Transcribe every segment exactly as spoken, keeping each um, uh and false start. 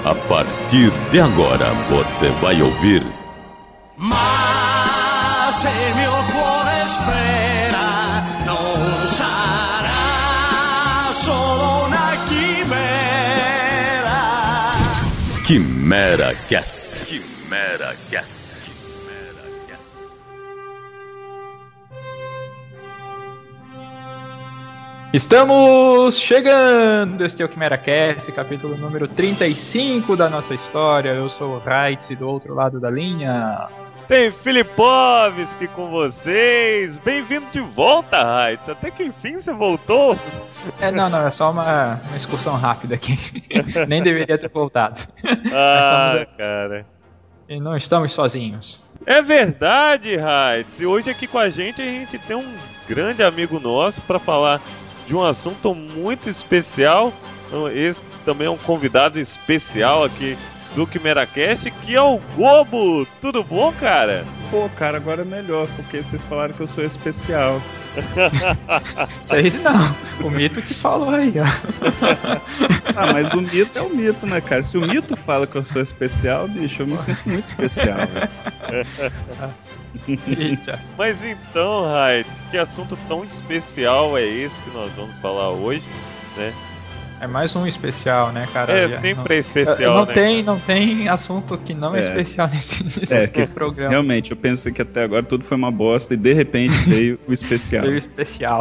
A partir de agora você vai ouvir Mas se meu cuore espera, não será só uma quimera. Quimera Cast. Quimera Cast. Estamos chegando! Este é o Quimera Cast, capítulo número trinta e cinco da nossa história. Eu sou o Raitz e do outro lado da linha tem Filipovski com vocês. Bem-vindo de volta, Raitz. Até que enfim você voltou. É, não, não, é só uma, uma excursão rápida aqui. Nem deveria ter voltado. Ah, estamos... cara. E não estamos sozinhos. É verdade, Raitz. E hoje aqui com a gente a gente tem um grande amigo nosso para falar de um assunto muito especial. Esse também é um convidado especial aqui do QuimeraCast, que é o Gobo. Tudo bom, cara? Pô, cara, agora é melhor, porque vocês falaram que eu sou especial. Vocês não, o Mito que falou aí, ó. Ah, mas o Mito é o Mito, né, cara? Se o Mito fala que eu sou especial, bicho, eu me sinto muito especial, velho. Mas então, Raitz, que assunto tão especial é esse que nós vamos falar hoje, né? É mais um especial, né, cara? É, sempre não, é especial, não né? Tem, não tem assunto que não é, é especial nesse, nesse é, que, programa. Realmente, eu pensei que até agora tudo foi uma bosta e de repente veio o especial. Veio o especial.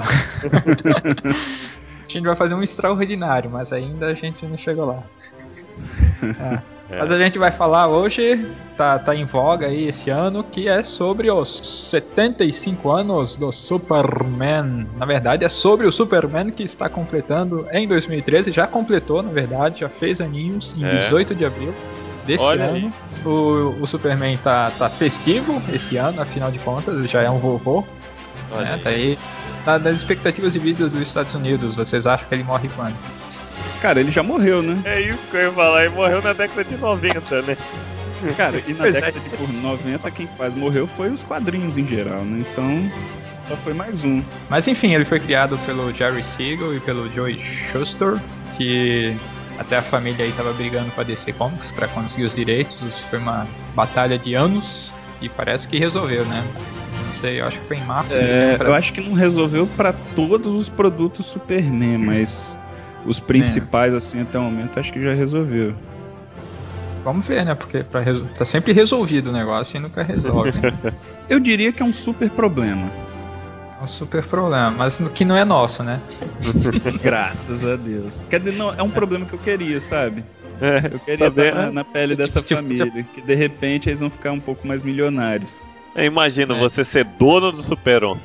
A gente vai fazer um extraordinário, mas ainda a gente não chegou lá. É. É. Mas a gente vai falar hoje, tá, tá em voga aí esse ano, que é sobre os setenta e cinco anos do Superman. Na verdade é sobre o Superman que está completando em dois mil e treze, já completou na verdade, já fez aninhos em é. dezoito de abril desse Olha ano. O, o Superman tá, tá festivo esse ano, afinal de contas, já é um vovô. Né? Tá aí, tá nas expectativas de vida dos Estados Unidos, vocês acham que ele morre quando? Cara, ele já morreu, né? É isso que eu ia falar, ele morreu na década de noventa, né? Cara, e na década de noventa quem quase morreu foi os quadrinhos em geral, né? Então, só foi mais um. Mas enfim, ele foi criado pelo Jerry Siegel e pelo Joe Shuster, que até a família aí tava brigando com a D C Comics pra conseguir os direitos. Foi uma batalha de anos e parece que resolveu, né? Não sei, eu acho que foi em março. É, pra... eu acho que não resolveu pra todos os produtos Superman, mas... Os principais, é. assim, até o momento, acho que já resolveu. Vamos ver, né? Porque pra resol... tá sempre resolvido o negócio e nunca resolve. Né? Eu diria que é um super problema. É um super problema, mas que não é nosso, né? Graças a Deus. Quer dizer, não, é um problema que eu queria, sabe? É, eu queria saber, estar na, na pele dessa tipo, família, tipo, que de repente eles vão ficar um pouco mais milionários. Imagina é. você ser dono do Super-Homem.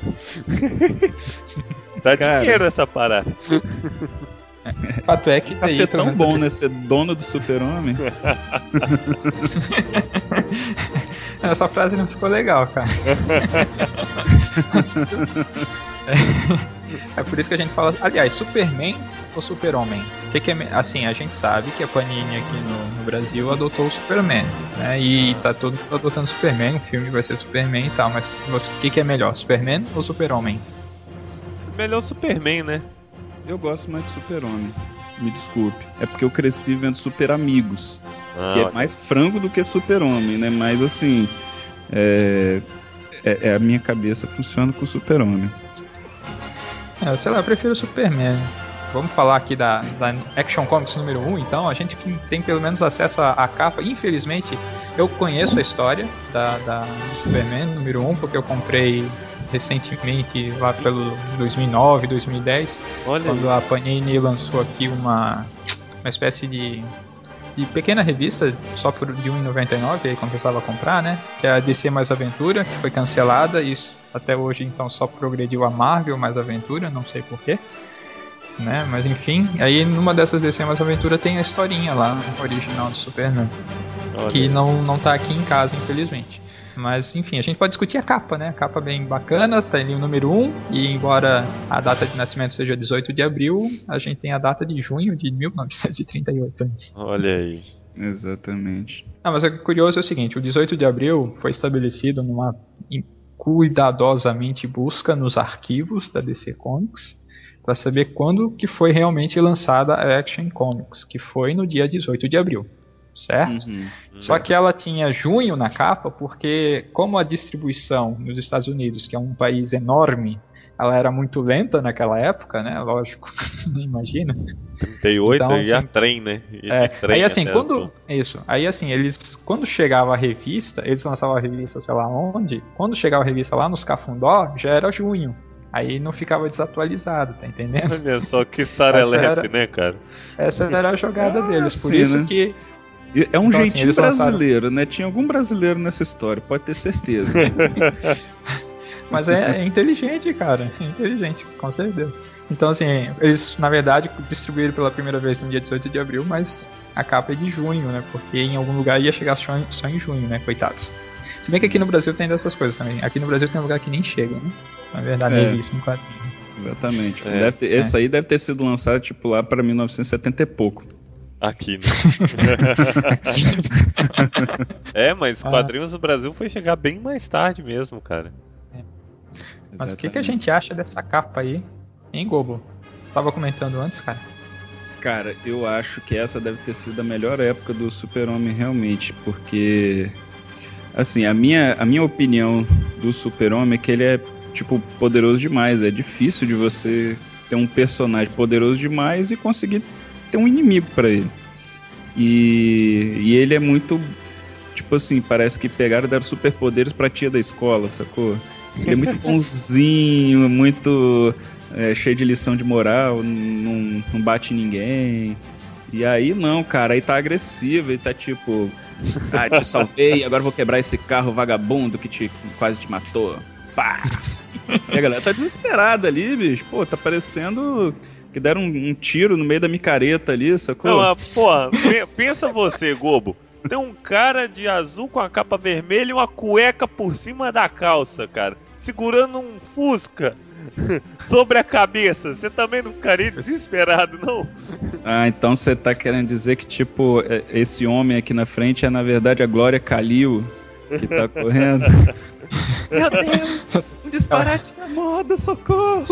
Dá Cara, dinheiro essa parada. O fato é que pra ser tão bom, né? Ser dono do Super-Homem. Essa frase não ficou legal, cara. É por isso que a gente fala, aliás, Superman ou Super-Homem? Que que é, assim, a gente sabe que a Panini aqui no, no Brasil adotou o Superman, né? E tá todo mundo adotando Superman, o filme vai ser Superman e tal, mas o que, que é melhor, Superman ou Super-Homem? Melhor Superman, né? Eu gosto mais de Super-Homem, me desculpe. É porque eu cresci vendo Super Amigos, ah, que é mais frango do que Super-Homem, né? Mas assim, é, é, é a minha cabeça funciona com o Super-Homem. É, sei lá, eu prefiro o Superman. Vamos falar aqui da, da Action Comics número um, então. A gente que tem pelo menos acesso à, à capa. Infelizmente, eu conheço a história da, da, do Superman número um, porque eu comprei recentemente, lá pelo dois mil e nove, dois mil e dez, Olha quando aí. A Panini lançou aqui uma, uma espécie de, de pequena revista, só por de um real e noventa e nove, aí compensava comprar, né? Que é a D C Mais Aventura, que foi cancelada, e até hoje então só progrediu a Marvel Mais Aventura, não sei porquê. Né? Mas enfim, aí numa dessas D C Mais Aventura tem a historinha lá, original do Superman, Olha. Que não, não tá aqui em casa, infelizmente. Mas enfim, a gente pode discutir a capa, né? A capa bem bacana, tá ali o número um, e embora a data de nascimento seja dezoito de abril, a gente tem a data de junho de mil novecentos e trinta e oito. Olha aí. Exatamente. Ah, mas o curioso é o seguinte, o dezoito de abril foi estabelecido numa cuidadosamente busca nos arquivos da D C Comics para saber quando que foi realmente lançada a Action Comics, que foi no dia dezoito de abril. certo? Uhum. Só que ela tinha junho na capa porque, como a distribuição nos Estados Unidos, que é um país enorme, ela era muito lenta naquela época, né? Lógico, imagina. trinta e oito então, e a assim, trem, né? E é, trem aí assim, quando as... isso, aí assim, eles quando chegava a revista, eles lançavam a revista, sei lá onde, quando chegava a revista lá nos Cafundó, já era junho. Aí não ficava desatualizado, tá entendendo? Olha só que sarelepe, né, cara? Essa era a jogada ah, deles, por sim, isso né? que é um então, jeitinho assim, brasileiro, lançaram... né? Tinha algum brasileiro nessa história, pode ter certeza. Mas é, é inteligente, cara. É inteligente, com certeza. Então, assim, eles, na verdade, distribuíram pela primeira vez no dia dezoito de abril, mas a capa é de junho, né? Porque em algum lugar ia chegar só em, só em junho, né? Coitados. Se bem que aqui no Brasil tem dessas coisas também. Aqui no Brasil tem um lugar que nem chega, né? Na verdade, é isso, no quadrinho. Exatamente. É. Deve ter, esse é. aí deve ter sido lançado, tipo, lá pra mil novecentos e setenta e pouco. Aqui, né? É, mas quadrinhos do Brasil foi chegar bem mais tarde mesmo, cara. É. Mas o que, que a gente acha dessa capa aí, hein, Gobo? Tava comentando antes, cara. Cara, eu acho que essa deve ter sido a melhor época do Super-Homem realmente, porque, assim, a minha, a minha opinião do Super-Homem é que ele é, tipo, poderoso demais. É difícil de você ter um personagem poderoso demais e conseguir ter um inimigo pra ele. E, e ele é muito, tipo assim, parece que pegaram e deram superpoderes pra tia da escola, sacou? Ele é muito bonzinho, muito é, cheio de lição de moral, não, não bate em ninguém. E aí não, cara, aí tá agressivo, ele tá tipo, ah, te salvei, agora vou quebrar esse carro vagabundo que te, quase te matou. Pá! E a galera tá desesperada ali, bicho. Pô, tá parecendo que deram um, um tiro no meio da micareta ali, sacou? Não, porra, pensa você, Gobo. Tem um cara de azul com a capa vermelha e uma cueca por cima da calça, cara. Segurando um Fusca sobre a cabeça. Você também não ficaria desesperado, não? Ah, então você tá querendo dizer que, tipo, esse homem aqui na frente é, na verdade, a Glória Kalil que tá correndo? Meu Deus! Um disparate da moda, socorro!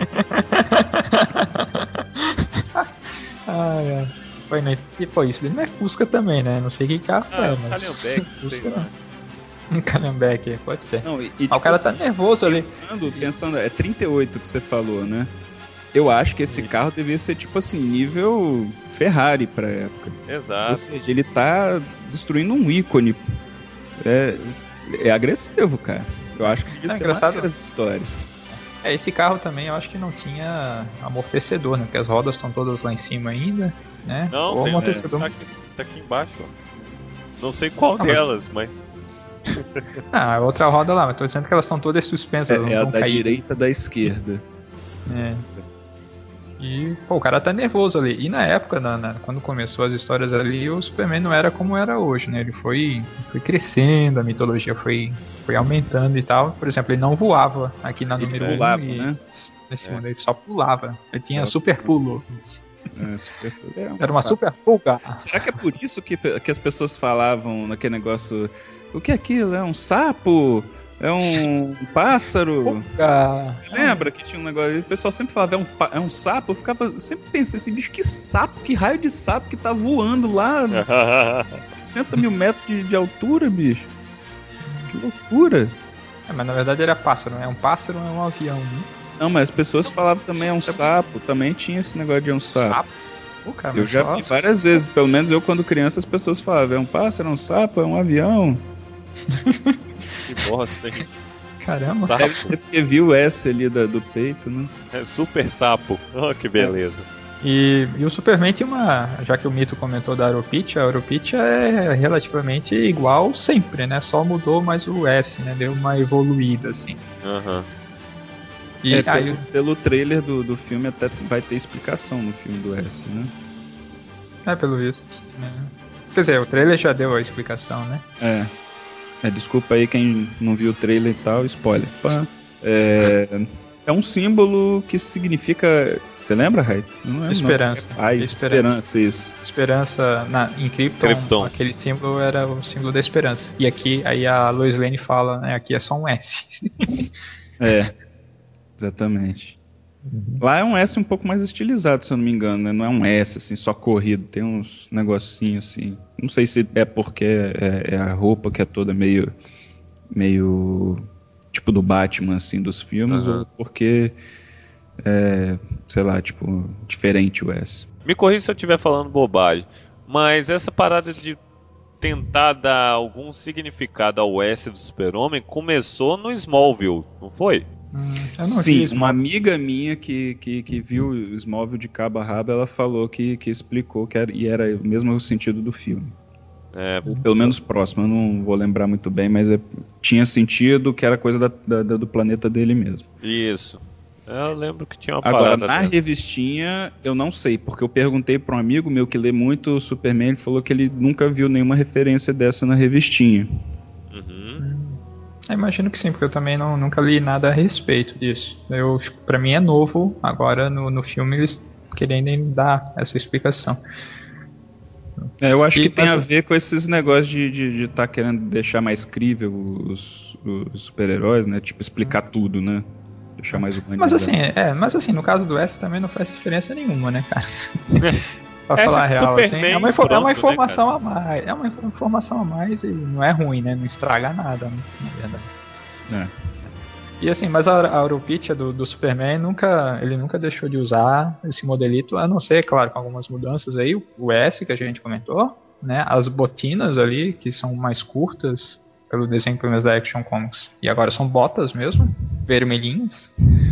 Ai, ai. Foi, né? E foi isso, ele não é Fusca também, né? Não sei que carro ah, é, mas... Calhambeque, sei lá. Um Calhambeque, pode ser. Não, e, e, ah, tipo, o cara assim, tá nervoso ali. Pensando, pensando, é trinta e oito que você falou, né? Eu acho que esse carro devia ser, tipo assim, nível Ferrari pra época. Exato. Ou seja, ele tá destruindo um ícone. É, é agressivo, cara. Eu acho que devia é ser engraçado as histórias. É, esse carro também eu acho que não tinha amortecedor, né? Porque as rodas estão todas lá em cima ainda, né? Não, Ou tem, amortecedor. tá, aqui, tá aqui embaixo, ó. Não sei qual ah, delas, mas... Ah, outra roda lá, mas tô dizendo que elas estão todas suspensas. É, é a da caídas. direita e da esquerda. É. E, pô, o cara tá nervoso ali. E na época, na, na, quando começou as histórias ali, o Superman não era como era hoje, né? Ele foi, foi crescendo, a mitologia foi, foi aumentando e tal. Por exemplo, ele não voava aqui na ele número pulava, um. E, né? Nesse É. mundo, ele só pulava. Ele tinha É. super pulo. É, super... é um Era uma saco. super pulga. Será que é por isso que, que as pessoas falavam naquele negócio? O que é aquilo? É um sapo? É um pássaro? Pulga. Você lembra que tinha um negócio? O pessoal sempre falava, é um, pa- é um sapo? Eu ficava sempre pensando assim, bicho, que sapo, que raio de sapo que tá voando lá sessenta mil metros de, de altura, bicho? Que loucura! É, mas na verdade era pássaro, né? Um pássaro é um avião, né? Não, mas as pessoas falavam também é um sapo, também tinha esse negócio de um sapo. Sapo? Pô, cara, Eu mas já só- vi várias vezes, pelo menos eu quando criança as pessoas falavam, é um pássaro, é um sapo, é um avião. Que bosta, hein? Caramba. Sapo. Deve ser porque viu o S ali da- do peito, né? É super sapo. Oh, que beleza. E, e o Superman tinha uma. Já que o Mito comentou da Aeropitch, a Aeropitch é relativamente igual sempre, né? Só mudou mais o S, né? Deu uma evoluída, assim. Aham. E É, aí, pelo, pelo trailer do, do filme até vai ter explicação no filme do S, né? é pelo visto. Né? Quer dizer, o trailer já deu a explicação, né? É. É, desculpa aí quem não viu o trailer e tal, spoiler. Pá. É, é um símbolo que significa. Você lembra, Heights? Não lembro, Esperança. Não. Ah, isso, Esperança. esperança, isso. Esperança na, em Krypton, Krypton. aquele símbolo era o símbolo da esperança. E aqui, aí a Lois Lane fala, né? Aqui é só um S. É, exatamente. Uhum. Lá é um S um pouco mais estilizado, se eu não me engano, né? Não é um S, assim, só corrido. Tem uns negocinhos, assim. Não sei se é porque é, é a roupa que é toda meio... Meio... Tipo do Batman, assim, dos filmes, uhum. ou porque... É, sei lá, tipo, diferente o S. Me corrija se eu estiver falando bobagem, mas essa parada de tentar dar algum significado ao S do Super-Homem começou no Smallville, não foi? Hum, Sim, uma amiga minha que, que, que viu o Smallville de cabo a rabo, ela falou que, que explicou que era, e era o mesmo sentido do filme. É, pelo menos próximo, eu não vou lembrar muito bem, mas é, tinha sentido que era coisa da, da, do planeta dele mesmo. Isso. Eu lembro que tinha uma Agora, parada na dentro. revistinha, eu não sei, porque eu perguntei para um amigo meu que lê muito o Superman, ele falou que ele nunca viu nenhuma referência dessa na revistinha. Uhum. Eu imagino que sim, porque eu também não, nunca li nada a respeito disso. Eu, pra mim é novo, agora no, no filme eles querem dar essa explicação. É, eu acho e, que tem mas... a ver com esses negócios de estar de, de tá querendo deixar mais crível os, os super-heróis, né? Tipo, explicar tudo, né? Deixar mais humanizado. Mas assim, é, mas assim, no caso do S também não faz diferença nenhuma, né, cara? Pra falar a real, assim, é uma, pronto, é uma informação, né, a mais. É uma informação a mais e não é ruim, né? Não estraga nada, né, na verdade. É. E assim, mas a, a Auropitia do, do Superman nunca, ele nunca deixou de usar esse modelito, a não ser, claro, com algumas mudanças aí, o, o S que a gente comentou, né? As botinas ali, que são mais curtas, pelo desenho pelo menos da Action Comics. E agora são botas mesmo, vermelhinhas.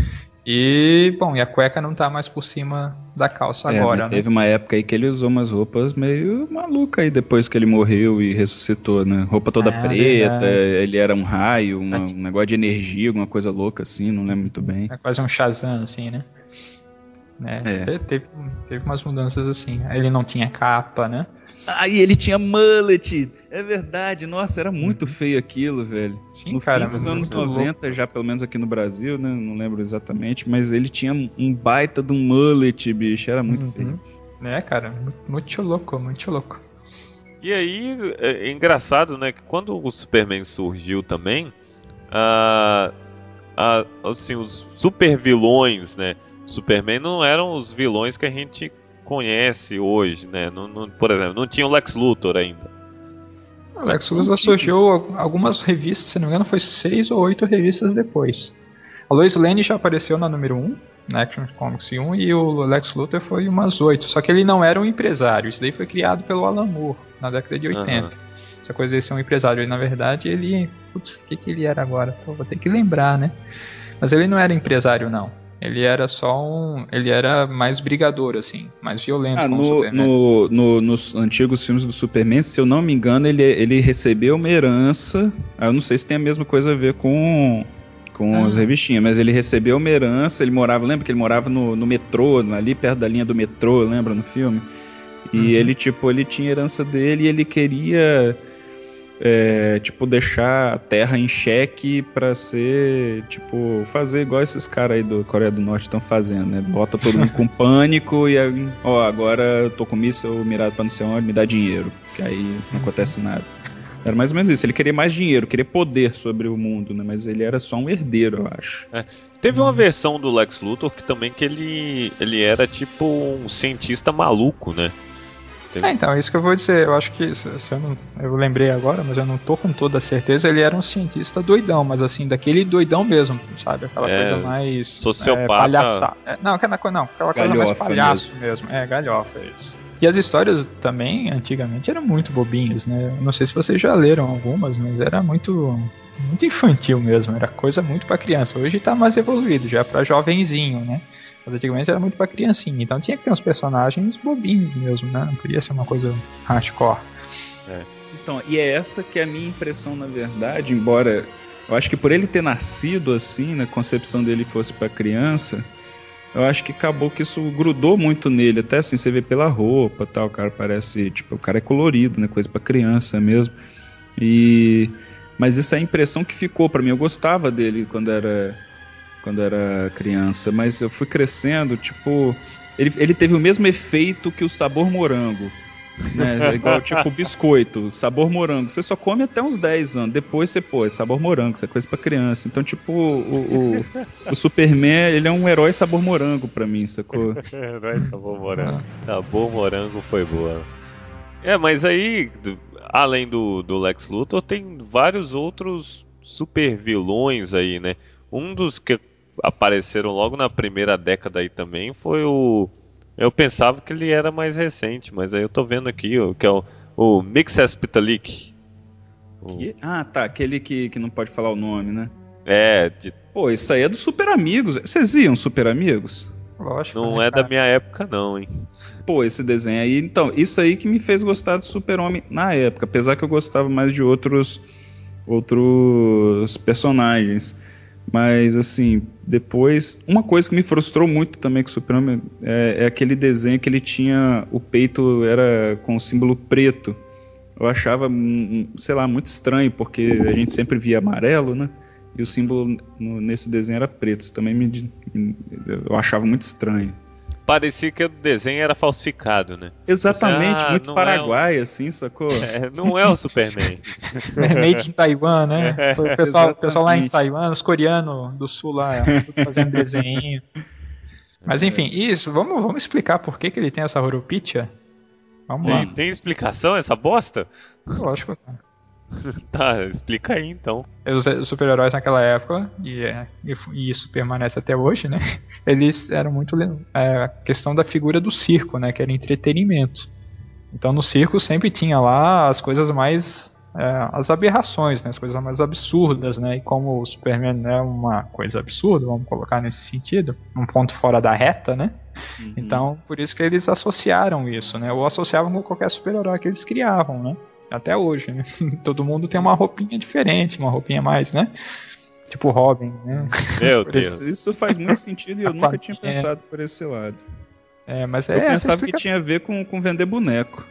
E, bom, e a cueca não tá mais por cima da calça é, agora, né? Teve uma época aí que ele usou umas roupas meio malucas aí depois que ele morreu e ressuscitou, né? Roupa toda é, preta, é. Ele era um raio, uma, um negócio de energia, alguma coisa louca assim, não lembro muito bem. É quase um Shazam, assim, né? É, é. Teve, teve umas mudanças assim. Ele não tinha capa, né? Ah, e ele tinha mullet, é verdade, nossa, era muito feio aquilo, velho. Sim, no cara, fim dos anos noventa, louco. Já pelo menos aqui no Brasil, né, não lembro exatamente, mas ele tinha um baita de um mullet, bicho, era muito uhum. feio. É, cara, muito louco, muito louco. E aí, é engraçado, né, que quando o Superman surgiu também, ah, ah, assim, os super vilões, né, Superman não eram os vilões que a gente conhece hoje, né? Não, não, por exemplo, não tinha o Lex Luthor ainda. O Lex Luthor surgiu algumas revistas, se não me engano, foi seis ou oito revistas depois. A Lois Lane já apareceu na número um, na Action Comics um, e o Lex Luthor foi umas oito. Só que ele não era um empresário. Isso daí foi criado pelo Alan Moore na década de oitenta. Uhum. Essa coisa de ser um empresário, ele na verdade, ele... Putz, o que, que ele era agora? Pô, vou ter que lembrar, né? Mas ele não era empresário, não. Ele era só um... Ele era mais brigador, assim. Mais violento ah, com no, o Superman. No, no, nos antigos filmes do Superman, se eu não me engano, ele, ele recebeu uma herança... Eu não sei se tem a mesma coisa a ver com, com ah. as revistinhas, mas ele recebeu uma herança, ele morava... Lembra que ele morava no, no metrô, ali perto da linha do metrô, lembra, no filme? E uhum. ele, tipo, ele tinha herança dele e ele queria... É, tipo, deixar a terra em xeque pra ser, tipo, fazer igual esses caras aí do Coreia do Norte estão fazendo, né? Bota todo mundo com pânico e, ó, agora eu tô com míssil mirado pra não sei onde, me dá dinheiro, que aí não acontece nada. Era mais ou menos isso, ele queria mais dinheiro, queria poder sobre o mundo, né? Mas ele era só um herdeiro, eu acho. É. Teve uma versão do Lex Luthor que também que ele, ele era tipo um cientista maluco, né? É, então, é isso que eu vou dizer. Eu acho que, se, se eu, não, eu lembrei agora, mas eu não tô com toda a certeza, ele era um cientista doidão, mas assim, daquele doidão mesmo, sabe? Aquela é, coisa mais... Sociopata. É, palhaça. É, não, aquela, não, aquela coisa mais palhaço mesmo. mesmo. É, galhofa, é isso. E as histórias também, antigamente, eram muito bobinhas, né? Eu não sei se vocês já leram algumas, mas era muito, muito infantil mesmo. Era coisa muito pra criança. Hoje tá mais evoluído, já é pra jovenzinho, né? Mas antigamente era muito pra criancinha, então tinha que ter uns personagens bobinhos mesmo, né? Não podia ser uma coisa hardcore. É. Então, e é essa que é a minha impressão, na verdade, embora eu acho que por ele ter nascido assim, na concepção dele fosse pra criança, eu acho que acabou que isso grudou muito nele, até assim, você vê pela roupa, tal, o cara parece, tipo, o cara é colorido, né? Coisa pra criança mesmo. E... Mas isso é a impressão que ficou pra mim, eu gostava dele quando era... quando era criança, mas eu fui crescendo, tipo, ele, ele teve o mesmo efeito que o Sabor Morango, Né? É igual tipo biscoito, sabor morango. Você só come até uns dez anos. Depois você, pô, é sabor morango, isso é coisa pra criança. Então, tipo, o, o, o Superman, ele é um herói sabor morango pra mim, sacou? Herói sabor morango. Sabor morango foi boa. É, mas aí, além do, do Lex Luthor, tem vários outros super vilões aí, né? Um dos que apareceram logo na primeira década aí também foi o... Eu pensava que ele era mais recente, mas aí eu tô vendo aqui, ó, que é o, o Mxyzptlk. O... Ah, tá, aquele que, que não pode falar o nome, né? É, de... Pô, isso aí é do Super Amigos. Vocês viam Super Amigos? Lógico. Não né, é cara? da minha época não, hein? Pô, esse desenho aí, então, isso aí que me fez gostar do Super-Homem na época, apesar que eu gostava mais de outros outros personagens. Mas, assim, depois... Uma coisa que me frustrou muito também com o Super-Homem é, é aquele desenho que ele tinha... O peito era com o símbolo preto. Eu achava, sei lá, muito estranho, porque a gente sempre via amarelo, né? E o símbolo no, nesse desenho era preto. Isso também me, me... Eu achava muito estranho. Parecia que o desenho era falsificado, né? Exatamente, Ah, muito não Paraguai, é o... assim, sacou? É, não é o Superman. É made in Taiwan, né? Foi o pessoal, o pessoal lá em Exatamente. Taiwan, os coreanos do sul lá, tudo fazendo desenho. Mas enfim, isso, vamos, vamos explicar por que, que ele tem essa Horopitya? Vamos Tem, lá. tem explicação essa bosta? Lógico, cara. Tá, explica aí então. Os, os super-heróis naquela época, e, é, e, e isso permanece até hoje, né? Eles eram muito... É, a questão da figura do circo, né? Que era entretenimento. Então no circo sempre tinha lá as coisas mais... É, as aberrações, né? As coisas mais absurdas, né? E como o Superman é uma coisa absurda, vamos colocar nesse sentido, um ponto fora da reta, né? Uhum. Então por isso que eles associaram isso, né? Ou associavam com qualquer super-herói que eles criavam, né? Até hoje, né? Todo mundo tem uma roupinha diferente, uma roupinha mais, né? Tipo Robin, né? Meu Por Deus. Isso, isso faz muito sentido e eu nunca tinha pensado por esse lado. É, mas é Eu essa pensava explica... que tinha a ver com, com vender boneco.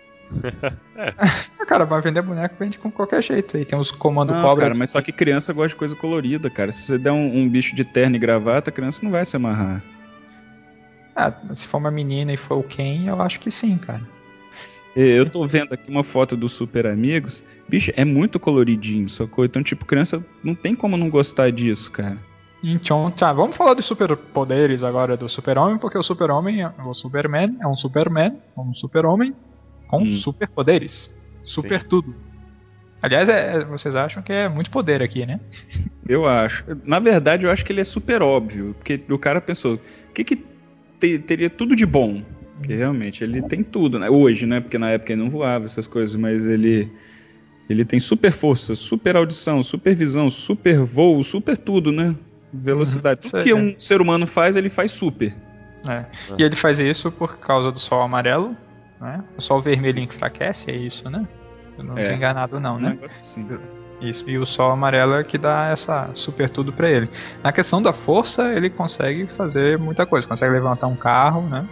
Ah, cara, vai vender boneco, vende com qualquer jeito. Aí tem os comandos Não, cobra. cara, mas só que criança gosta de coisa colorida, cara. Se você der um, um bicho de terno e gravata, a criança não vai se amarrar. Ah, se for uma menina e for o Ken, eu acho que sim, cara. Eu tô vendo aqui uma foto do Super Amigos. Bicho, é muito coloridinho, sacou? Então, tipo, criança não tem como não gostar disso, cara. Então, tá, vamos falar dos superpoderes agora do Super-Homem, porque o Super-Homem, é- o Superman é um Superman, um Super-Homem com Hum. superpoderes. Super Sim. tudo. Aliás, é- é- vocês acham que é muito poder aqui, né? Eu acho. Na verdade, eu acho que ele é super óbvio. Porque o cara pensou, o que que te- teria tudo de bom? Porque realmente ele tem tudo, né? Hoje, né? Porque na época ele não voava, essas coisas, mas ele ele tem super força, super audição, super visão, super voo, super tudo, né? Velocidade. Uhum, Tudo sei, que é. um ser humano faz, ele faz super. É. E ele faz isso por causa do sol amarelo, né? O sol vermelho enfraquece, é isso, né? Eu não É. tô enganado não, Um né? negócio assim. Isso, e o sol amarelo é que dá essa super tudo pra ele. Na questão da força, ele consegue fazer muita coisa. Consegue levantar um carro, né?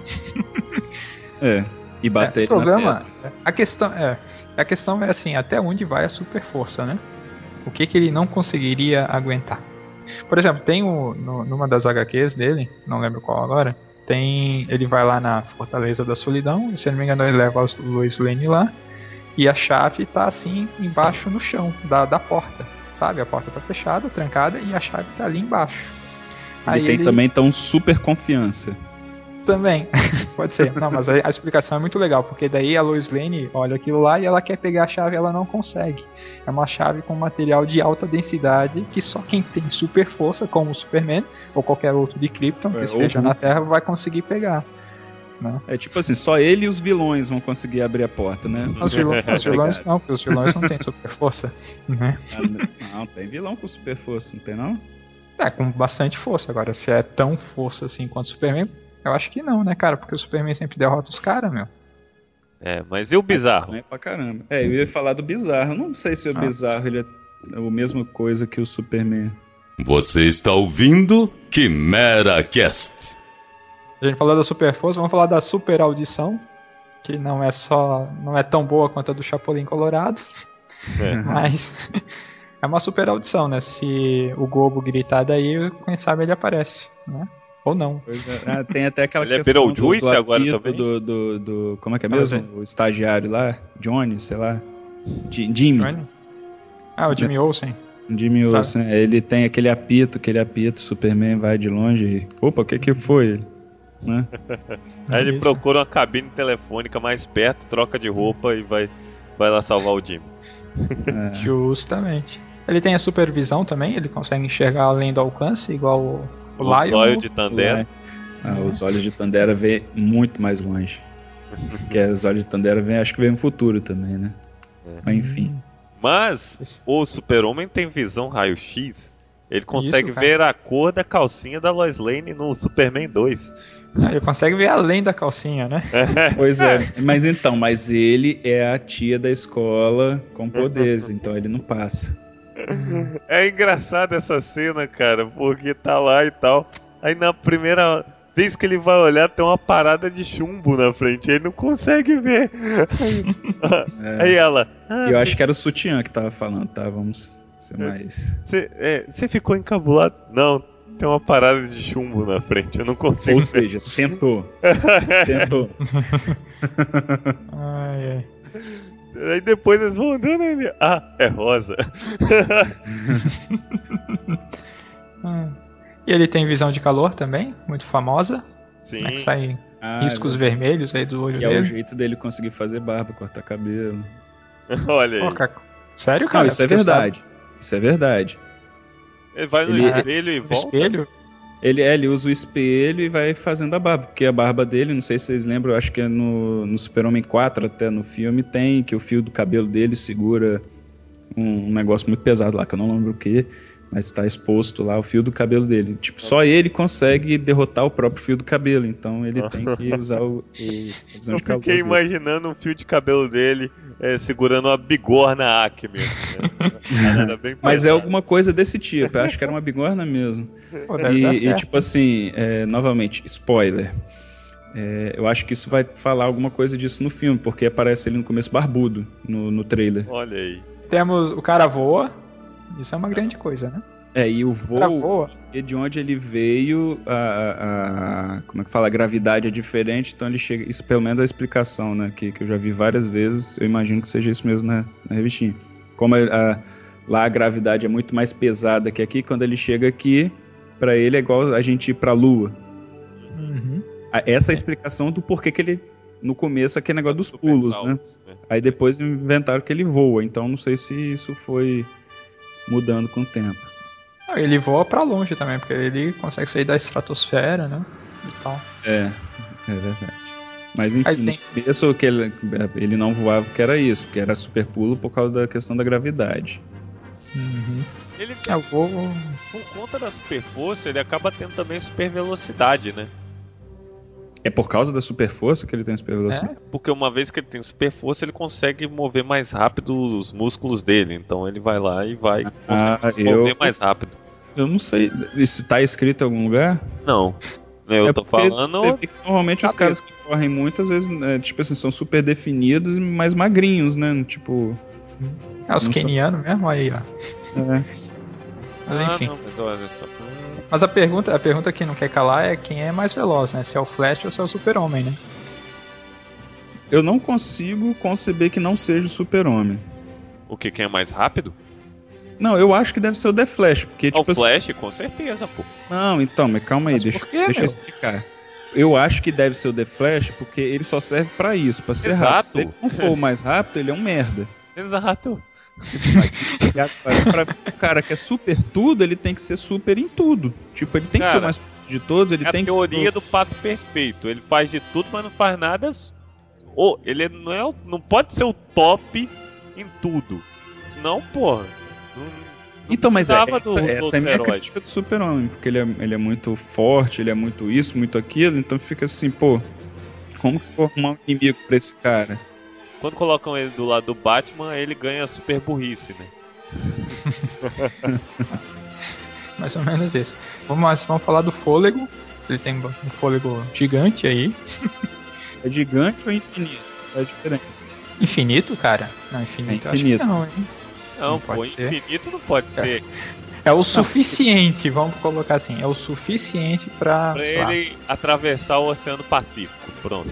É. E bater É, o ele na problema, pedra. a questão é, a questão é assim, até onde vai a super força, né? O que que ele não conseguiria aguentar? Por exemplo, tem o, no, numa das H Qs dele, não lembro qual agora, tem, ele vai lá na Fortaleza da Solidão, e, se eu não me engano ele leva o Lois Lane lá, e a chave tá assim embaixo no chão da, da porta, sabe? A porta tá fechada, trancada, e a chave tá ali embaixo. Ele tem também, então, super confiança. Também, pode ser. Não, mas a, a explicação é muito legal, porque daí a Lois Lane olha aquilo lá e ela quer pegar a chave e ela não consegue. É uma chave com material de alta densidade que só quem tem super força, como o Superman ou qualquer outro de Krypton que É, esteja ou na Hulk. Terra, vai conseguir pegar. Né? É tipo assim, só ele e os vilões vão conseguir abrir a porta, né? Os vilões, os vilões Obrigado. não, porque os vilões não têm super força. Né? Ah, não, tem vilão com super força, não tem não? É, com bastante força. Agora, se é tão força assim quanto o Superman, eu acho que não, né, cara? Porque o Superman sempre derrota os caras, meu. É, mas e o bizarro? Não é pra caramba. É, eu ia falar do Bizarro. Eu não sei se o Ah. Bizarro ele é a mesma coisa que o Superman. Você está ouvindo Quimera Cast. A gente falou da super força, vamos falar da super audição, que não é só, não é tão boa quanto a do Chapolin Colorado, É. mas é uma super audição, né? Se o Gobo gritar daí, quem sabe ele aparece, né? Ou não. Pois é. Ah, tem até aquela Ele é questão do, Beetlejuice do agora apito também? do, do, do... Como é que é Ah, mesmo? mas O estagiário lá, Johnny, sei lá. Ji- Jimmy. Johnny? Ah, o Jimmy Olsen. Jimmy Tá. Olsen. Ele tem aquele apito, aquele apito, Superman vai de longe e... Opa, o que que foi? Né? Aí ele Isso. procura uma cabine telefônica mais perto, troca de roupa e vai, vai lá salvar o Jimmy. É. Justamente. Ele tem a supervisão também, ele consegue enxergar além do alcance, igual o, o O Lion. zóio de Tandera. Ah, os olhos de Tandera vê muito mais longe. Porque os olhos de Tandera vem, acho que vem no futuro também, né? É. Mas enfim. Mas o Super-Homem tem visão raio-x. Ele consegue Isso, cara. ver a cor da calcinha da Lois Lane no Superman dois. Ah, ele consegue ver além da calcinha, né? Pois é. Mas então, mas ele é a tia da escola com poderes, então ele não passa. É engraçado essa cena, cara, porque tá lá e tal. Aí na primeira vez que ele vai olhar, tem uma parada de chumbo na frente. Ele não consegue ver. Aí, É. aí ela. Ah, Eu acho que era o sutiã que tava falando, tá? Vamos ser mais. Você é, você ficou encabulado? Não, tem uma parada de chumbo na frente. Eu não consigo Ou ver. seja, tentou. Tentou. Ai, ai. Aí depois eles vão andando e ele. Ah, é rosa. Ah. E ele tem visão de calor também, muito famosa. Sim. Né, que sai Ah, riscos é. vermelhos aí do olho Que é o dele. jeito dele conseguir fazer barba, cortar cabelo. Olha aí. Pô, cara, sério, cara? Não, isso é Porque verdade. Isso é verdade. Ele vai no Ele- espelho e O volta. espelho? Ele, é, ele usa o espelho e vai fazendo a barba, porque a barba dele, não sei se vocês lembram, eu acho que é no, no Super-Homem quatro, até no filme, tem que o fio do cabelo dele segura um, um negócio muito pesado lá, que eu não lembro o que, mas está exposto lá o fio do cabelo dele. Tipo, só ele consegue derrotar o próprio fio do cabelo, então ele tem que usar o, o a visão Eu de calor fiquei dele. imaginando um fio de cabelo dele é, segurando uma bigorna Acme. Né? Parada bem Mas é pesada. alguma coisa desse tipo, eu acho que era uma bigorna mesmo. Pô, deve dar E, e, certo. tipo assim, é, novamente, spoiler. É, eu acho que isso vai falar alguma coisa disso no filme, porque aparece ele no começo barbudo, no, no trailer. Olha aí. Temos o cara voa. Isso é uma grande coisa, né? É, e o O cara voo, voa. e de onde ele veio, a, a- a- como é que fala, a gravidade é diferente, então ele chega, isso pelo menos é a explicação, né, que, que eu já vi várias vezes, eu imagino que seja isso mesmo na, na revistinha. Como a- a- lá a gravidade é muito mais pesada que aqui, quando ele chega aqui, pra ele é igual a gente ir pra Lua. Uhum. A- Essa é a explicação do porquê que ele, no começo, aquele negócio dos Super pulos, né? saltos, né? Aí depois inventaram que ele voa, então não sei se isso foi mudando com o tempo. Ah, ele voa pra longe também, porque ele consegue sair da estratosfera, né? E tal. É, é verdade. Mas enfim, Aí no tem- começo que ele, ele não voava porque era isso, porque era super pulo por causa da questão da gravidade. Uhum. Ele, É, o voo. por conta da super força, ele acaba tendo também super velocidade, né? É por causa da super força que ele tem super velocidade? Porque uma vez que ele tem super força, ele consegue mover mais rápido os músculos dele. Então ele vai lá e vai Ah, consegue se eu- mover mais rápido. Eu não sei, isso tá escrito em algum lugar? Não. Eu é tô porque falando. você vê que normalmente os cabeça. caras que correm muito, às vezes, é, tipo assim, são super definidos e mais magrinhos, né? Tipo. É, os Não sou- kenianos mesmo, aí, ó. É. Mas Ah, enfim. não, mas olha só. Hum, Mas a pergunta, a pergunta que não quer calar é quem é mais veloz, né? Se é o Flash ou se é o Super-Homem, né? Eu não consigo conceber que não seja o Super-Homem. O que? Quem é mais rápido? Não, eu acho que deve ser o The Flash, porque, Ah, tipo o assim. Flash, com certeza, pô. Não, então, mas calma aí, Mas deixa, por quê, deixa eu meu? explicar. Eu acho que deve ser o The Flash porque ele só serve pra isso, pra ser Exato. rápido. Se ele não for o mais rápido, ele é um merda. Exato. Pra o cara que é super tudo, ele tem que ser super em tudo. Tipo, ele tem que ser Cara, o mais forte de todos, ele É a tem que teoria ser. do pato perfeito. Ele faz de tudo, mas não faz nada. Ou ele não, é, o- não pode ser o top em tudo. Senão, porra. Não, não Então, mas é, precisava dos essa, essa é a outros minha heróis. crítica do Super-Homem, porque ele é, ele é muito forte, ele é muito isso, muito aquilo, então fica assim, pô, como que eu vou arrumar um inimigo pra esse cara? Quando colocam ele do lado do Batman, ele ganha super burrice, né? Mais ou menos isso. Vamos, vamos falar do fôlego. Ele tem um fôlego gigante aí. É gigante ou infinito? Isso faz diferença. Infinito, cara? Não, infinito. É eu acho que infinito. não, hein? Não, Não pô, pode ser. infinito não pode É. ser. É o suficiente, vamos colocar assim, é o suficiente pra... Pra sei lá, ele atravessar o Oceano Pacífico, pronto.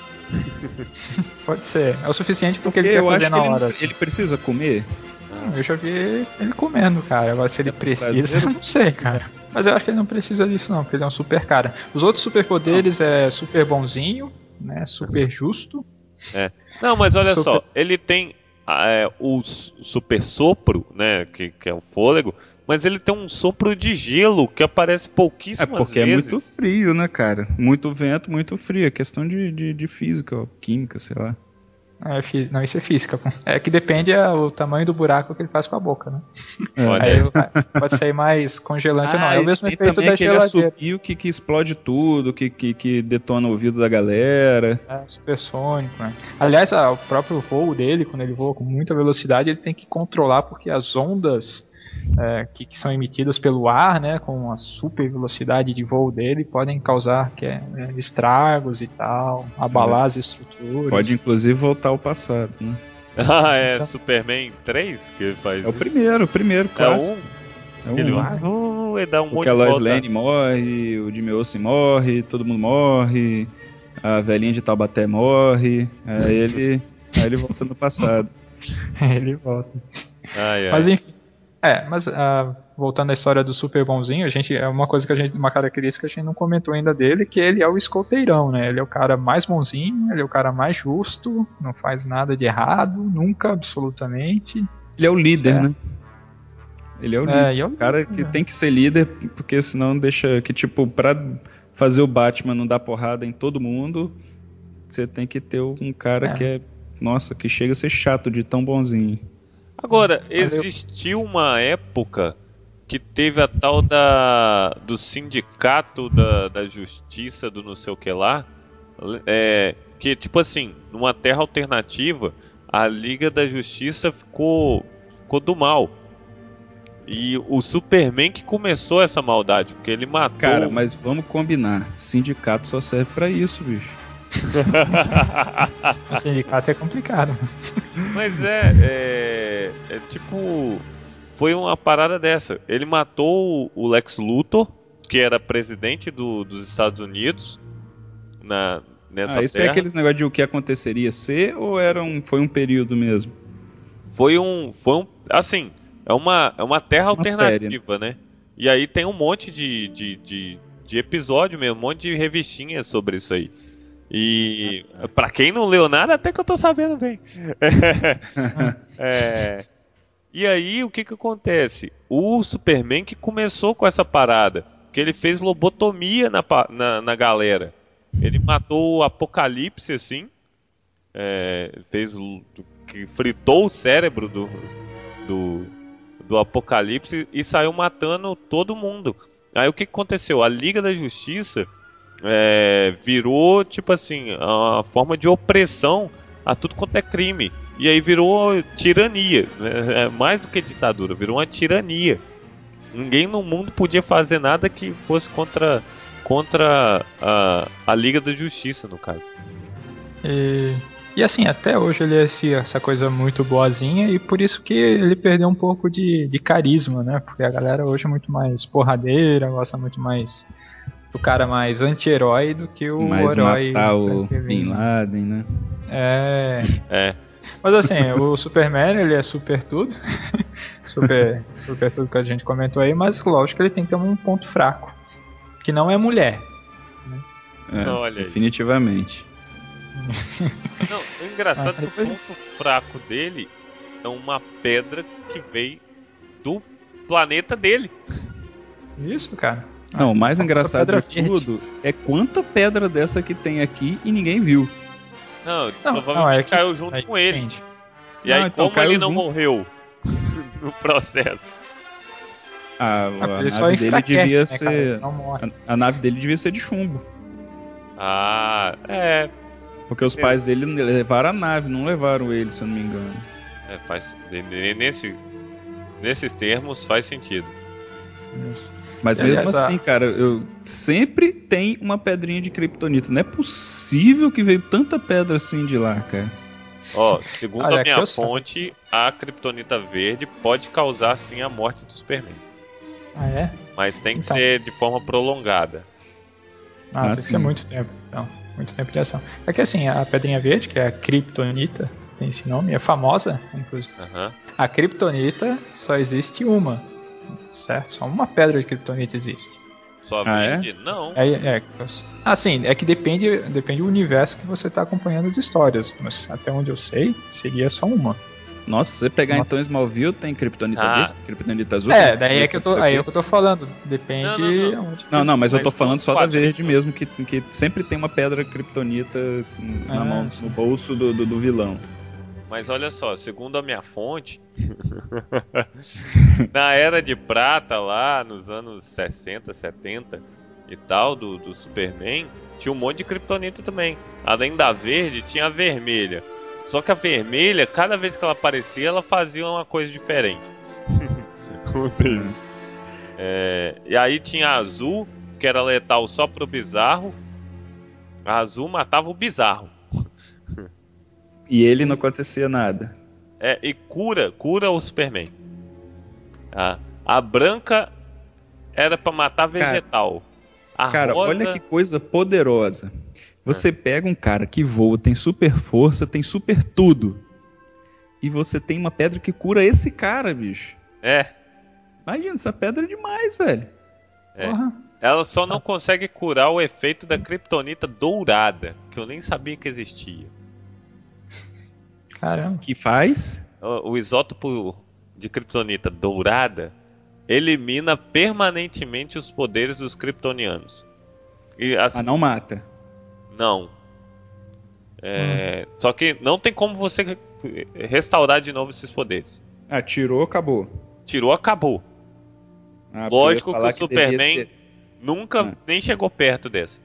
pode ser, é o suficiente porque ele Eu quer fazer acho na que ele, hora. não- assim. ele precisa comer. Eu já vi ele comendo, cara. Agora se Isso ele é por precisa, prazer ou não sei, por cara. Mas eu acho que ele não precisa disso não, porque ele é um super cara. Os outros superpoderes é super bonzinho, né? Super justo. Não, mas olha Super- só, ele tem ah, é, o s- super sopro, né, que, que é o fôlego, mas ele tem um sopro de gelo que aparece É pouquíssimas porque é vezes. muito frio, né, cara? Muito vento, muito frio. É questão de, de, de física, ó, química, sei lá. É, fi- não, isso é física. Pô. É que depende é, o tamanho do buraco que ele faz com a boca, né? Olha, Aí vai- pode sair mais congelante ou não. É o e mesmo tem efeito também da aquele geladeira. assovio que, que explode tudo, que, que, que detona o ouvido da galera. É, supersônico, né? Aliás, a- o próprio voo dele, quando ele voa com muita velocidade, ele tem que controlar porque as ondas é, que, que são emitidas pelo ar, né, com a super velocidade de voo dele, podem causar que é, é, estragos e tal, abalar as estruturas. Pode inclusive voltar ao passado, né? ah, é Superman três que ele faz É o isso? primeiro, o primeiro, É clássico. um? É o Ele um. vai, uh, ele dá um monte Porque a de Lois volta. Lane morre, o Jimmy Olsen morre, todo mundo morre, a velhinha de Taubaté morre, aí ele, aí ele volta no passado. ele volta. Ai, ai. Mas enfim. É, mas ah, voltando à história do super bonzinho, a gente é uma coisa que a gente, uma característica que a gente não comentou ainda dele, que ele é o escoteirão, né? Ele é o cara mais bonzinho, ele é o cara mais justo, não faz nada de errado, nunca, absolutamente. Ele é o líder, É. né? Ele é o É, líder. e é o O cara líder, que né? tem que ser líder, porque senão deixa que, tipo, pra fazer o Batman não dar porrada em todo mundo, você tem que ter um cara É. que é, nossa, que chega a ser chato de tão bonzinho. Agora, Mas eu- existiu uma época que teve a tal da do sindicato da, da justiça do não sei o que lá, é, que tipo assim, numa terra alternativa, a Liga da Justiça ficou, ficou do mal. E o Superman que começou essa maldade, porque ele matou... Cara, mas vamos combinar, sindicato só serve pra isso, bicho. O sindicato é complicado. Mas é, é, é tipo, foi uma parada dessa. Ele matou o Lex Luthor, que era presidente do, dos Estados Unidos, na, nessa Ah, esse terra. é aqueles negócios de o que aconteceria ser ou era um, foi um período mesmo? Foi um, foi um, assim, é uma, é uma terra Uma série, alternativa, né? E aí tem um monte de, de, de, de episódio mesmo, um monte de revistinhas sobre isso aí. E pra quem não leu nada, até que eu tô sabendo bem. É, e aí o que que acontece? O Superman que começou com essa parada, que ele fez lobotomia na, pa- na, na galera. Ele matou o Apocalipse assim, é, fez o- que fritou o cérebro do, do, do Apocalipse e saiu matando todo mundo. Aí o que que aconteceu? A Liga da Justiça é, virou, tipo assim, uma forma de opressão a tudo quanto é crime. E aí virou tirania, né? É mais do que ditadura, virou uma tirania. Ninguém no mundo podia fazer nada que fosse contra, contra a, a Liga da Justiça, no caso. E, e assim, até hoje ele é esse- essa coisa muito boazinha e por isso que ele perdeu um pouco de, de carisma, né? Porque a galera hoje é muito mais porradeira, gosta muito mais do cara mais anti-herói do que o Mas herói. matar o da T V, Bin né? Laden, né? É. É. Mas assim, o Superman ele é super tudo. super, super tudo que a gente comentou aí, mas lógico que ele tem que ter um ponto fraco. Que não é mulher. É, Olha aí. definitivamente. Não, o engraçado Ah, é que o ponto fraco dele é uma pedra que veio do planeta dele. Isso, cara. Não, o mais Essa engraçado pedra de verde. tudo é quanta pedra dessa que tem aqui e ninguém viu. Não, Não, provavelmente não, é que- caiu junto aí com ele. depende. E Não, aí, então como caiu ele não junto. morreu no processo? A, Ah, a ele só nave dele enfraquece, devia né, ser. cara? Ele não morre. A, a nave dele devia ser de chumbo. Ah, é. Porque os É. pais dele levaram a nave, não levaram ele, se eu não me engano. é faz, nesse, nesses termos faz sentido. Isso. Mas E, mesmo aliás, a- assim, cara, eu sempre tem uma pedrinha de kryptonita. Não é possível que veio tanta pedra assim de lá, cara. Ó, segundo Olha, a aqui minha eu sei. fonte, a Kryptonita verde pode causar sim a morte do Superman. Ah, é? Mas tem que Então. ser de forma prolongada. Ah, Ah, tem que sim. ser muito tempo. Então, muito tempo de ação. É que assim, a Pedrinha Verde, que é a Kryptonita, tem esse nome, é famosa, inclusive. Aham. A Kryptonita só existe uma, certo? Só uma pedra de Kryptonita existe. Só Ah, é? verde? Não. É, é, assim, é que depende, depende do universo que você está acompanhando as histórias, mas até onde eu sei, seria só uma. Nossa, se você pegar Nossa. então Smallville, tem Kryptonita Ah. verde, Kryptonita azul. É, tem daí é que eu tô, aí é o que eu tô falando. Depende. Não, não, não. onde- Não, não, mas eu tô Mas falando nos só da quadrinhos. verde mesmo, que, que sempre tem uma pedra kryptonita na Ah, mão, sim. no bolso do, do, do vilão. Mas olha só, segundo a minha fonte, na Era de Prata lá, nos anos sessenta, setenta e tal, do, do Superman, tinha um monte de kryptonita também. Além da verde, tinha a vermelha. Só que a vermelha, cada vez que ela aparecia, ela fazia uma coisa diferente. Ou seja, é, e aí tinha a azul, que era letal só pro bizarro. A azul matava o bizarro. E ele não acontecia nada. É, e cura, cura o Superman. A, a branca era pra matar vegetal. A Cara, rosa, olha que coisa poderosa. Você pega um cara que voa, tem super força, tem super tudo. E você tem uma pedra que cura esse cara, bicho. É, Imagina, essa pedra é demais, velho. é. Porra. Ela só não consegue curar o efeito da kryptonita dourada, que eu nem sabia que existia. Caramba. Que faz? O, o isótopo de kryptonita dourada elimina permanentemente os poderes dos kryptonianos. E assim, Ah, não mata. não. É, Só que não tem como você re- restaurar de novo esses poderes. Ah, tirou, acabou. Tirou, acabou. Ah, porque eu ia Lógico que falar o devia Superman ser- nunca Ah. nem chegou perto dessa.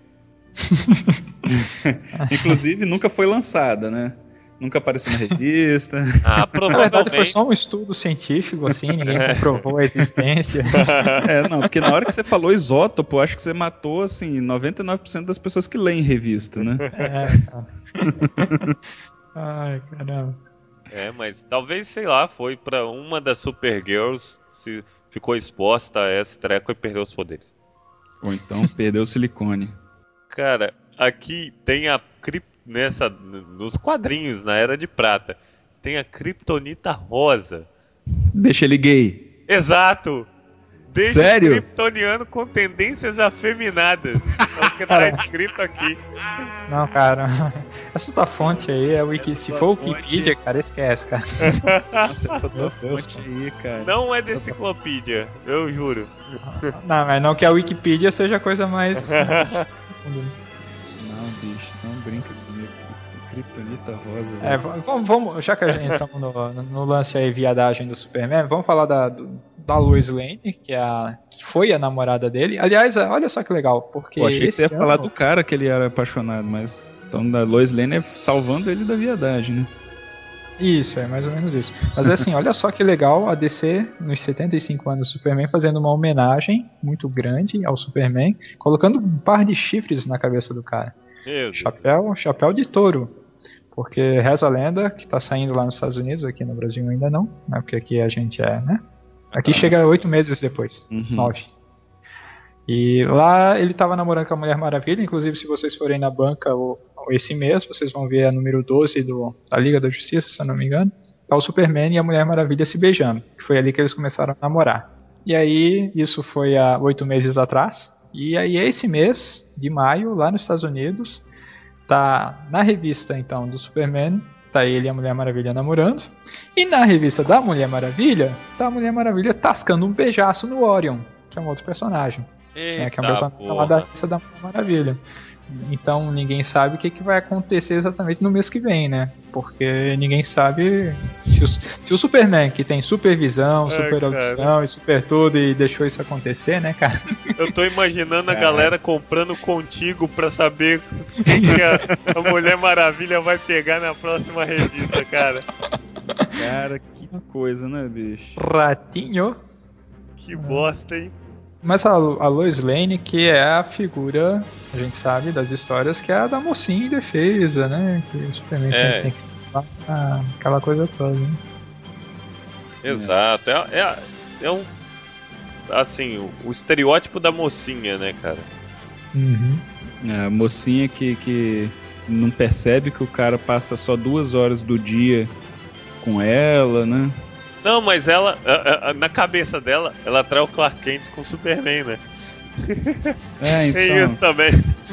Inclusive, nunca foi lançada, né? Nunca apareceu na revista. Ah, Na verdade, foi provavelmente. só um estudo científico, assim, ninguém comprovou a existência. É, não, porque na hora que você falou isótopo, eu acho que você matou, assim, noventa e nove por cento das pessoas que leem revista, né? É, cara. Ai, caramba. É, mas talvez, sei lá, foi pra uma das Supergirls, se ficou exposta a esse treco e perdeu os poderes. Ou então perdeu o silicone. Cara, aqui tem a crip... nessa nos quadrinhos na Era de Prata, tem a Kryptonita rosa. Deixa ele gay. Exato. Desde Sério? kryptoniano com tendências afeminadas. É o que tá escrito aqui. Não, cara. Essa tua fonte aí é Wiki. Essa Se tua for fonte- Wikipedia, cara, esquece, cara. Nossa, essa tua Meu Deus, fonte aí, cara. Não é de enciclopédia, eu juro. Não, mas não que a Wikipedia seja a coisa mais. Não, bicho, não brinca comigo. Kryptonita rosa. É, velho. v- vamos, vamos, já que a gente entramos no, no lance aí, viadagem do Superman, vamos falar da, do- da Lois Lane, que, é a, que foi a namorada dele. Aliás, olha só que legal, porque. Pô, achei que você ia esse falar ano- do cara que ele era apaixonado, mas. Então, da Lois Lane é salvando ele da viadagem, né? Isso, é mais ou menos isso. Mas assim, olha só que legal a D C, nos setenta e cinco anos do Superman, fazendo uma homenagem muito grande ao Superman, colocando um par de chifres na cabeça do cara. Meu Deus. Chapéu, chapéu de touro. Porque reza a lenda que tá saindo lá nos Estados Unidos, aqui no Brasil ainda não, né? Porque aqui a gente é, né? Aqui chega oito meses depois, Uhum. nove. E lá ele tava namorando com a Mulher Maravilha, inclusive se vocês forem na banca o- esse mês, vocês vão ver a número doze do, da Liga da Justiça, se eu não me engano. Tá o Superman e a Mulher Maravilha se beijando. Que foi ali que eles começaram a namorar. E aí, isso foi há oito meses atrás. E aí, esse mês de maio, lá nos Estados Unidos, tá na revista então do Superman, tá ele e a Mulher Maravilha namorando. E na revista da Mulher Maravilha, tá a Mulher Maravilha tascando um beijaço no Orion, que é um outro personagem. Né, que é um Eita personagem lá da porra. revista da Mulher Maravilha. Então ninguém sabe o que, que vai acontecer exatamente no mês que vem, né? Porque ninguém sabe se, os, se o Superman, que tem supervisão, Ai, super audição e super tudo, e deixou isso acontecer, né, cara? Eu tô imaginando a galera comprando contigo pra saber o que, que a, a Mulher Maravilha vai pegar na próxima revista, cara. Cara, que coisa, né, bicho? Ratinho. Que bosta, hein? Mas a, a Lois Lane, que é a figura, a gente sabe das histórias, que é a da mocinha em defesa, né? Que o Superman É. sempre tem que salvar, ah, aquela coisa toda, né? Exato. É, é, é um assim, o, o estereótipo da mocinha, né, cara? Uhum. É, a mocinha que, que não percebe que o cara passa só duas horas do dia com ela, né? Não, mas ela, a, a, na cabeça dela, ela atrai o Clark Kent com o Superman, né? É, então... Tem isso também.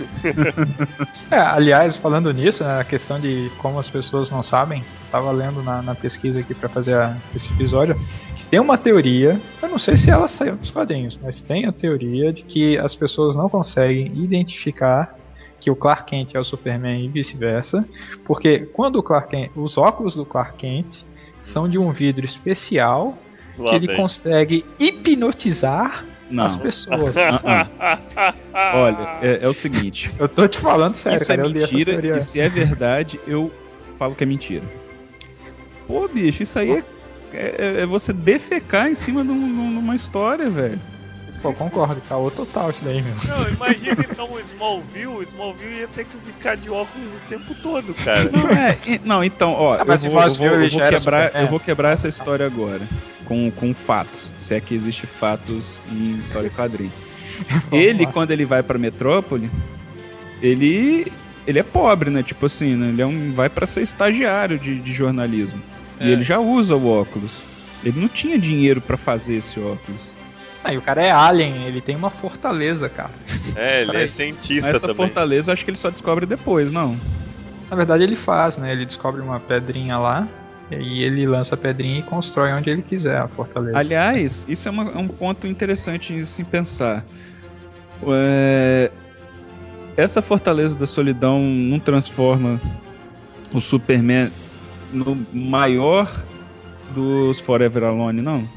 É, aliás, falando nisso, né, a questão de como as pessoas não sabem, eu tava lendo na, na pesquisa aqui pra fazer a, esse episódio, que tem uma teoria, eu não sei se ela saiu dos quadrinhos, mas tem a teoria de que as pessoas não conseguem identificar que o Clark Kent é o Superman e vice-versa, porque quando o Clark Kent, os óculos do Clark Kent são de um vidro especial Lá que ele bem. consegue hipnotizar Não. as pessoas. Uh-uh. Olha, é, é o seguinte. Eu tô te falando sério, isso cara. é Eu li essa mentira, teoria. e se é verdade, eu falo que é mentira. Pô, bicho, isso aí é, é, é você defecar em cima de, um, de uma história, velho. Pô, concordo, caô total isso daí, meu. Não, imagina então o Smallville, o Smallville ia ter que ficar de óculos o tempo todo, cara. Não, é, e- não, então, ó, Ah, mas eu, se vou, eu, fosse vou, eu, eu, ele vou já era quebrar, Superman. eu vou quebrar essa história agora, com, com fatos, se é que existe fatos em história e quadrinho. Ele, lá. quando ele vai pra Metrópole, ele, ele é pobre, né? Tipo assim, né? Ele é um, vai pra ser estagiário de, de jornalismo. É. E ele já usa o óculos. Ele não tinha dinheiro pra fazer esse óculos. Ah, e o cara é alien, ele tem uma fortaleza, cara. É, ele é Peraí. cientista Mas essa também. fortaleza eu acho que ele só descobre depois, não? Na verdade ele faz, né? Ele descobre uma pedrinha lá, e aí ele lança a pedrinha e constrói onde ele quiser a fortaleza. Aliás, isso é, uma- é um ponto interessante em se pensar. É, essa fortaleza da solidão não transforma o Superman no maior dos Forever Alone, não?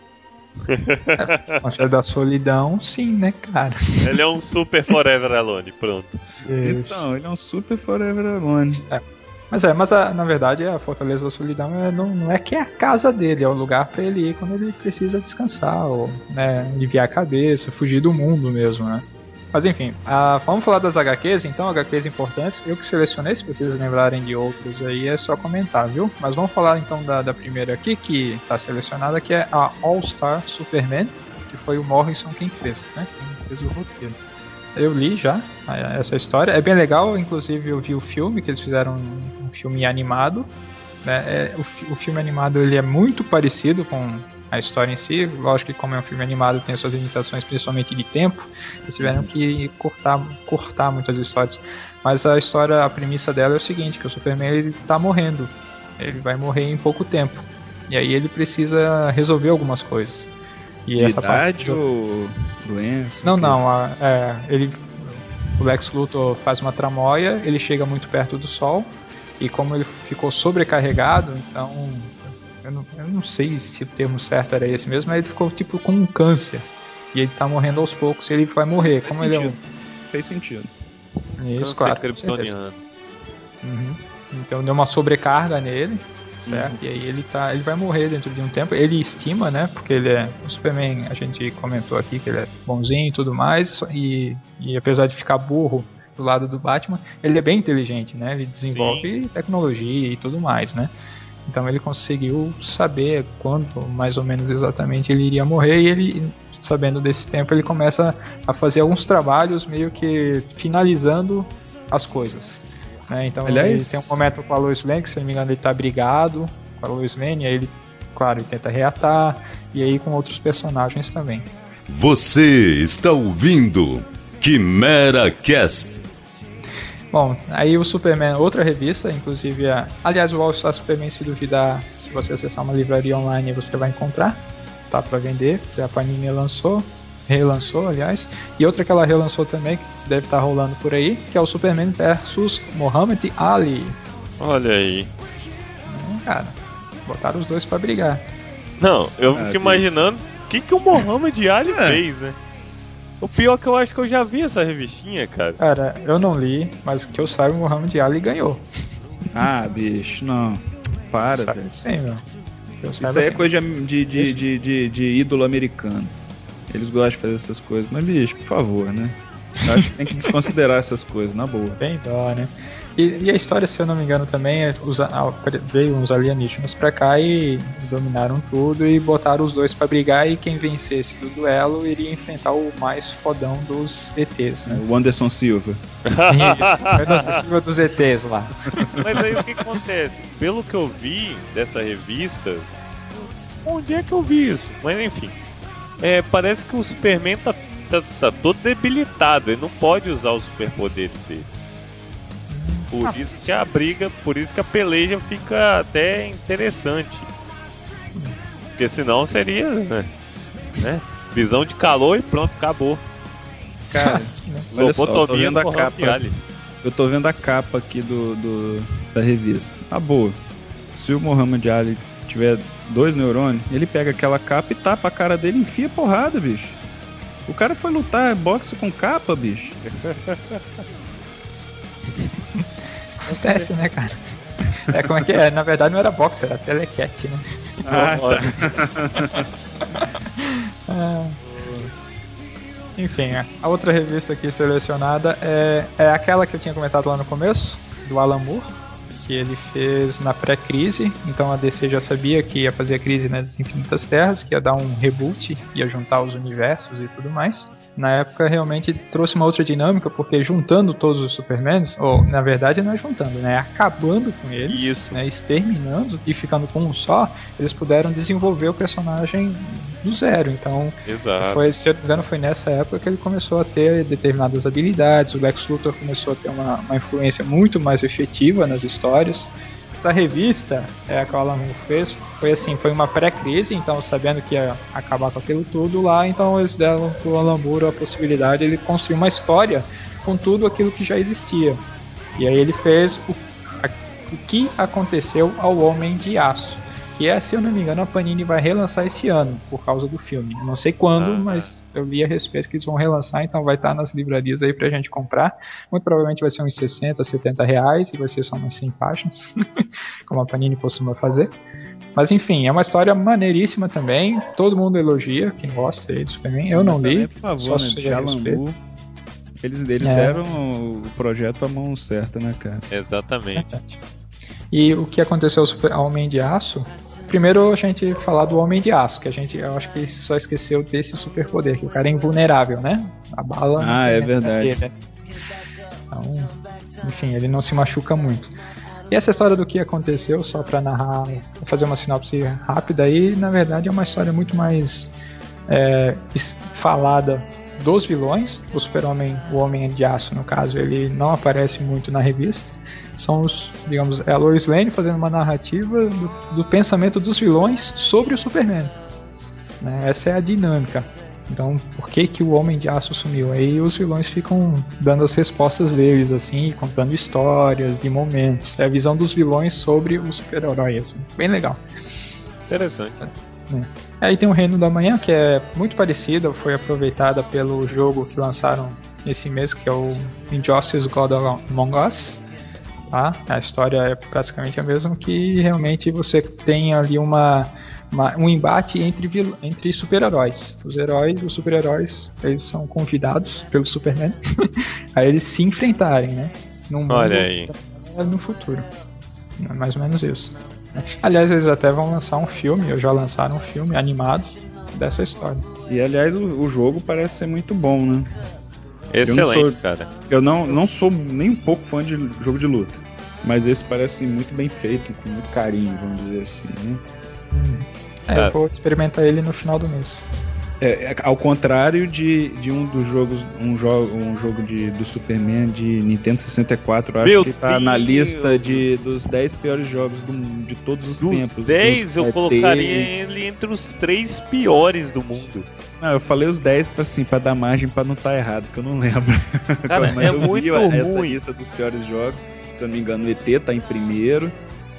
Conselho da solidão, sim, né, cara? Ele é um super Forever Alone, pronto. Isso. Então, ele é um super Forever Alone. Mas é, mas a- na verdade a Fortaleza da Solidão é, não, não é que é a casa dele, é o lugar pra ele ir quando ele precisa descansar, ou né, aliviar a cabeça, fugir do mundo mesmo, né? Mas enfim, ah, vamos falar das H Qs então, H Qs importantes. Eu que selecionei, se vocês lembrarem de outros aí é só comentar, viu? Mas vamos falar então da, da primeira aqui, que tá selecionada, que é a All Star Superman, que foi o Morrison quem fez, né? Quem fez o roteiro. Eu li já ah, essa história, é bem legal, inclusive eu vi o filme, que eles fizeram um, um filme animado, né? É, o, fi- o filme animado ele é muito parecido com a história em si, lógico que como é um filme animado tem suas limitações, principalmente de tempo, eles tiveram que cortar, cortar muitas histórias, mas a história, a premissa dela é o seguinte, que o Superman ele tá morrendo, ele vai morrer em pouco tempo, e aí ele precisa resolver algumas coisas. E De essa parte idade ou doença? não, o quê? não, a- é, ele, o Lex Luthor faz uma tramóia, ele chega muito perto do Sol, e como ele ficou sobrecarregado, então, eu não, eu não sei se o termo certo era esse mesmo, mas ele ficou tipo com um câncer, e ele tá morrendo aos poucos, e ele vai morrer, Fez como ele é sentido. um... Fez sentido. Isso, Câncer claro, com certeza. kryptoniano. Uhum. Então deu uma sobrecarga nele, certo? Uhum. E aí ele tá, ele vai morrer dentro de um tempo. Ele estima, né? Porque ele é o Superman. A gente comentou aqui que ele é bonzinho e tudo mais. só- E, e apesar de ficar burro do lado do Batman, ele é bem inteligente, né? Ele desenvolve tecnologia e tudo mais, né? Então ele conseguiu saber quando, mais ou menos exatamente, ele iria morrer. E ele, sabendo desse tempo, ele começa a fazer alguns trabalhos meio que finalizando as coisas. Né? Então Aliás- ele tem um momento com a Lois Lane, que se não me engano ele tá brigado com a Lois Lane, e aí ele, claro, ele tenta reatar, e aí com outros personagens também. Você está ouvindo Quimera Cast. Bom, aí o Superman, outra revista, inclusive, a, aliás, o All Star Superman, se duvidar, se você acessar uma livraria online, você vai encontrar, tá para vender, que a Panini lançou, relançou, aliás, e outra que ela relançou também, que deve estar rolando por aí, que é o Superman versus Muhammad Ali. Olha aí. Hum, cara, botaram os dois para brigar. Não, eu Ah, fico bicho. imaginando o que, que o Muhammad Ali É. fez, né? O pior é que eu acho que eu já vi essa revistinha, cara. Cara, eu não li, mas que eu saiba, o Muhammad Ali ganhou. Ah, bicho, não. Para, Sabe? velho. Sim, meu. Eu Isso saiba, aí é sim. coisa de, de, de, de, de ídolo americano. Eles gostam de fazer essas coisas. Mas, bicho, por favor, né? Eu acho que tem que desconsiderar essas coisas, na boa. Bem dó, né? E, e a história, se eu não me engano, também é, os, veio uns alienígenas pra cá e dominaram tudo e botaram os dois pra brigar, e quem vencesse do duelo iria enfrentar o mais fodão dos E Tês, né? O Anderson Silva. Isso, o Anderson Silva dos E Tês lá. Mas aí o que acontece? Pelo que eu vi dessa revista, onde é que eu vi isso? Mas enfim, é, parece que o Superman tá, tá, tá todo debilitado, ele não pode usar os superpoderes dele. Por ah, isso que a briga, por isso que a peleja fica até interessante. Porque senão seria, né? né? Visão de calor e pronto, acabou. Cara, olha só, eu tô vendo a capa. Eu tô vendo a capa aqui do, do da revista. Ah, boa. Se o Muhammad Ali tiver dois neurônios, ele pega aquela capa e tapa a cara dele e enfia porrada, bicho. O cara foi lutar boxe com capa, bicho. Acontece, né, cara? É, como é que é? Na verdade não era boxe, era telecat, né? Ah, tá. ah, enfim, a outra revista aqui selecionada é, é aquela que eu tinha comentado lá no começo, do Alan Moore, que ele fez na pré-crise. Então a D C já sabia que ia fazer a crise nas Infinitas Terras, que ia dar um reboot, ia juntar os universos e tudo mais. Na época realmente trouxe uma outra dinâmica, porque juntando todos os Supermans, ou na verdade não é juntando, né, acabando com eles, Isso. Né, exterminando e ficando com um só, eles puderam desenvolver o personagem do zero. Então, foi, se eu não me engano, foi nessa época que ele começou a ter determinadas habilidades, o Lex Luthor começou a ter uma, uma influência muito mais efetiva nas histórias. Essa revista, é, a que o Alan Moore fez, foi assim, foi uma pré-crise, então sabendo que ia acabar com aquilo tudo lá, então eles deram pro Alan Moore a possibilidade de ele construir uma história com tudo aquilo que já existia. E aí ele fez o, a, o que aconteceu ao Homem de Aço, que é, se eu não me engano, a Panini vai relançar esse ano, por causa do filme. Não sei quando, ah, mas eu li a respeito que eles vão relançar, então vai estar nas livrarias aí pra gente comprar. Muito provavelmente vai ser uns sessenta, setenta reais, e vai ser só umas cem páginas, como a Panini costuma fazer. Mas enfim, é uma história maneiríssima também, todo mundo elogia, quem gosta aí do Superman. Eu não li, por favor, só né, de Alan Moore. Eles, eles é. deram o projeto à mão certa, né, cara? Exatamente. É. E o que aconteceu ao Homem de Aço? Primeiro a gente falar do Homem de Aço, que a gente, eu acho que só esqueceu desse superpoder, que o cara é invulnerável, né? A bala... Ah, é verdade. Dele. Então, enfim, ele não se machuca muito. E essa história do que aconteceu, só pra narrar, fazer uma sinopse rápida aí, na verdade é uma história muito mais é, falada dos vilões. O Super-Homem, o Homem de Aço, no caso, ele não aparece muito na revista. São os, digamos, é a Lois Lane fazendo uma narrativa do, do pensamento dos vilões sobre o Superman. Né? Essa é a dinâmica. Então, por que que o Homem de Aço sumiu? Aí os vilões ficam dando as respostas deles, assim, contando histórias de momentos. É a visão dos vilões sobre o super-herói, assim. Bem legal. Interessante. É. Aí tem o Reino da Manhã, que é muito parecida, foi aproveitada pelo jogo que lançaram esse mês, que é o Injustice God Among Us. Tá? A história é praticamente a mesma, que realmente você tem ali uma, uma, um embate entre, entre super-heróis. Os heróis, os super-heróis, eles são convidados pelo Superman a eles se enfrentarem, né? Num mundo, olha aí. No futuro. É mais ou menos isso. Aliás, eles até vão lançar um filme, ou já lançaram um filme animado dessa história. E aliás, o, o jogo parece ser muito bom, né? Excelente, eu sou, cara. Eu não, não sou nem um pouco fã de jogo de luta, mas esse parece muito bem feito, com muito carinho, vamos dizer assim, né? Hum. É, eu vou experimentar ele no final do mês. É, ao contrário de, de um dos jogos, um jogo, um jogo de, do Superman de Nintendo sessenta e quatro, eu acho Meu que tá Deus. na lista de, dos dez piores jogos do, de todos os dos tempos. dez eu é colocaria ter... ele entre os três piores do mundo. Não, eu falei os dez pra, assim, pra dar margem pra não estar tá errado, porque eu não lembro. Cara, mas é eu muito vi ruim. Essa lista dos piores jogos, se eu não me engano, o E T tá em primeiro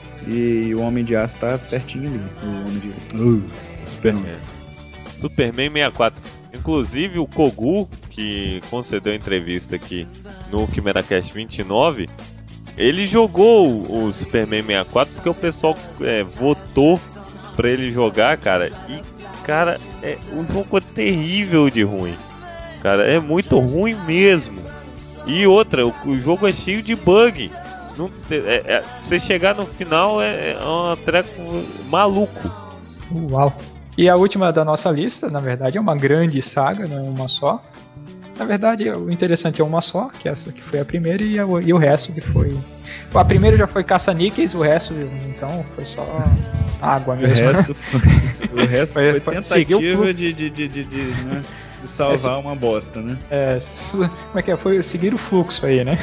e o Homem de Aço tá pertinho ali. O Homem de... Uh, Superman. Superman sessenta e quatro. Inclusive o Kogu, que concedeu entrevista aqui no KimeraCast vinte e nove, ele jogou o Superman sessenta e quatro porque o pessoal é, votou pra ele jogar, cara. E, cara, é, o jogo é terrível de ruim. Cara, é muito ruim mesmo. E outra, o, o jogo é cheio de bug. Não, é, é, você chegar no final é, é um treco maluco. Uau. E a última da nossa lista, na verdade, é uma grande saga, não é uma só. Na verdade, o interessante é uma só, que é essa que foi a primeira, e, a, e o resto que foi... A primeira já foi caça-níqueis, o resto, então, foi só água mesmo. O resto foi, o resto foi, foi tentativa de, de, de, de, de, né, de salvar é, uma bosta, né? É, como é que é? Foi seguir o fluxo aí, né?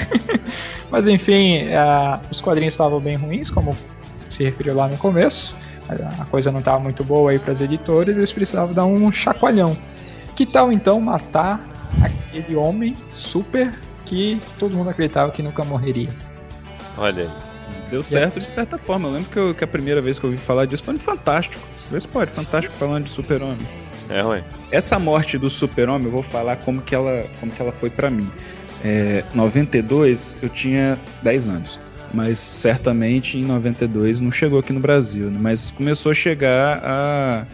Mas enfim, a, os quadrinhos estavam bem ruins, como se referiu lá no começo. A coisa não estava muito boa aí para as editoras, eles precisavam dar um chacoalhão. Que tal então matar aquele homem super que todo mundo acreditava que nunca morreria? Olha aí. Deu certo de certa forma. Eu lembro que, eu, que a primeira vez que eu ouvi falar disso foi no Fantástico. Vê se pode, Fantástico falando de Super-Homem. É, ué. Essa morte do Super-Homem, eu vou falar como que ela, como que ela foi pra mim. É, noventa e dois, eu tinha dez anos. Mas certamente em noventa e dois não chegou aqui no Brasil, né? Mas começou a chegar a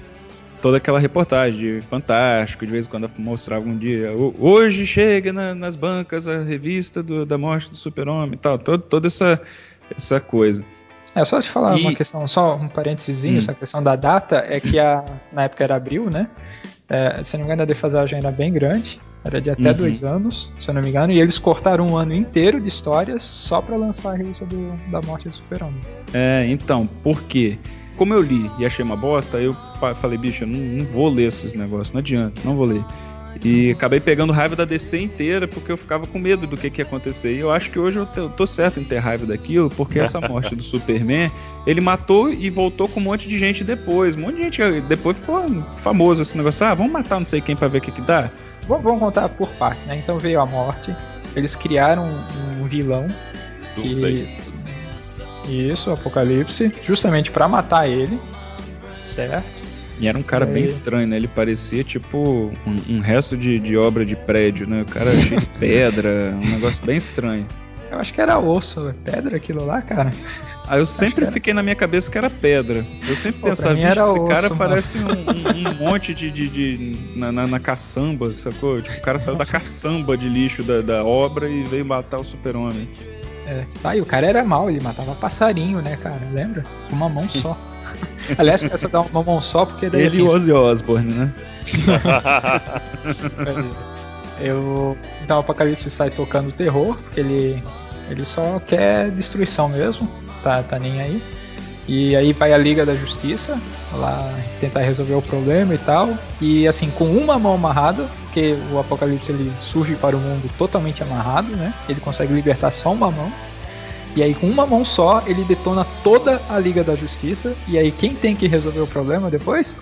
toda aquela reportagem de Fantástico, de vez em quando mostrava um dia, hoje chega na, nas bancas a revista do, da morte do Super-Homem e tal, todo, toda essa, essa coisa. É, só te falar e... uma questão, só um parênteses, hum. essa questão da data, é que a, na época era abril, né? É, se não me engano a defasagem era bem grande, era de até uhum. dois anos, se eu não me engano, e eles cortaram um ano inteiro de histórias só pra lançar a revista do, da morte do Super-Homem. É, então, por quê? Como eu li e achei uma bosta, eu falei, bicho, eu não, não vou ler esses negócios, não adianta, não vou ler. E acabei pegando raiva da D C inteira, porque eu ficava com medo do que, que ia acontecer. E eu acho que hoje eu tô, tô certo em ter raiva daquilo, porque essa morte do Superman, ele matou e voltou com um monte de gente depois. Um monte de gente depois ficou famoso esse negócio. Ah, vamos matar não sei quem pra ver o que que dá. Vamos contar por partes, né? Então veio a morte, eles criaram um, um vilão que... Isso, o Apocalipse, justamente pra matar ele, certo? E era um cara é. bem estranho, né? Ele parecia tipo um, um resto de, de obra de prédio, né? O cara cheio de pedra, um negócio bem estranho. Eu acho que era osso, pedra aquilo lá, cara. Ah, eu sempre fiquei na minha cabeça que era pedra. Eu sempre Pô, pensava, esse osso, cara mano. parece um, um, um monte de... de, de na, na, na caçamba, sacou? Tipo, o cara saiu da caçamba de lixo da, da obra e veio matar o Super-Homem. É, tá, e o cara era mau, ele matava passarinho, né, cara? Lembra? Com uma mão só. Aliás, essa dá uma mão só porque daí. Ele assim, e o Ozzy Osbourne, né? Eu... Então o Apocalipse sai tocando terror, porque ele, ele só quer destruição mesmo, tá, tá nem aí. E aí vai a Liga da Justiça lá tentar resolver o problema e tal. E assim, com uma mão amarrada, porque o Apocalipse ele surge para o mundo totalmente amarrado, né? Ele consegue libertar só uma mão. E aí com uma mão só ele detona toda a Liga da Justiça. E aí quem tem que resolver o problema depois?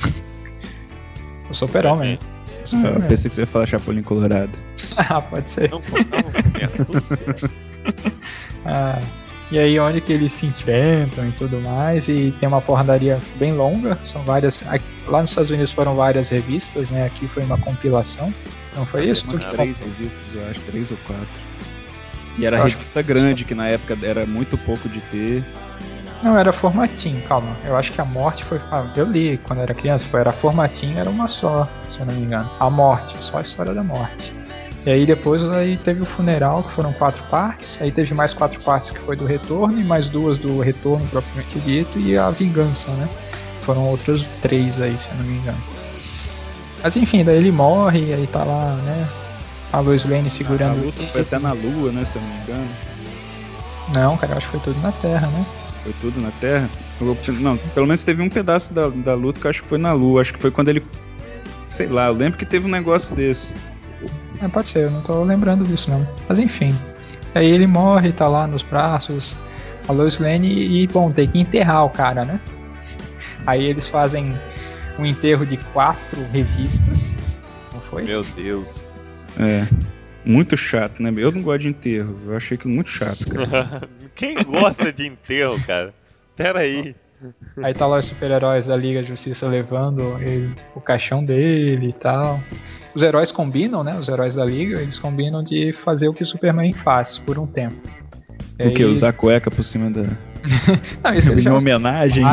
O Super-Homem. Ah, eu pensei que você ia falar Chapolin Colorado. Ah, pode ser. Não, não, pensa tudo certo. Ah, e aí onde que eles se enfrentam e tudo mais. E tem uma porradaria bem longa. São várias. Lá nos Estados Unidos foram várias revistas, né? Aqui foi uma compilação. Não foi isso? Umas três revistas, eu acho, três ou quatro. E era revista grande, que na época era muito pouco de ter. Não, era formatinho, calma. Eu acho que a morte foi... Ah, eu li quando era criança, foi, era formatinho, era uma só, se eu não me engano. A morte, só a história da morte. E aí depois aí teve o funeral, que foram quatro partes. Aí teve mais quatro partes que foi do retorno, e mais duas do retorno propriamente dito, e a vingança, né? Foram outras três aí, se eu não me engano. Mas enfim, daí ele morre, e aí tá lá, né? A Lois Lane segurando... A luta foi até na Lua, né, se eu não me engano. Não, cara, eu acho que foi tudo na Terra, né? Foi tudo na Terra? Não, pelo menos teve um pedaço da, da luta que eu acho que foi na Lua. Acho que foi quando ele... Sei lá, eu lembro que teve um negócio desse. É, pode ser, eu não tô lembrando disso não. Mas enfim. Aí ele morre, tá lá nos braços a Lois Lane e, bom, tem que enterrar o cara, né? Aí eles fazem um enterro de quatro revistas. Não foi? Meu Deus. É, muito chato, né? Eu não gosto de enterro, eu achei aquilo muito chato, cara. Quem gosta de enterro, cara? Pera aí. Aí tá lá os super-heróis da Liga da Justiça levando ele, o caixão dele e tal. Os heróis combinam, né? Os heróis da Liga, eles combinam de fazer o que o Superman faz por um tempo. O aí... que? Usar cueca por cima da... Não, isso é uma homenagem.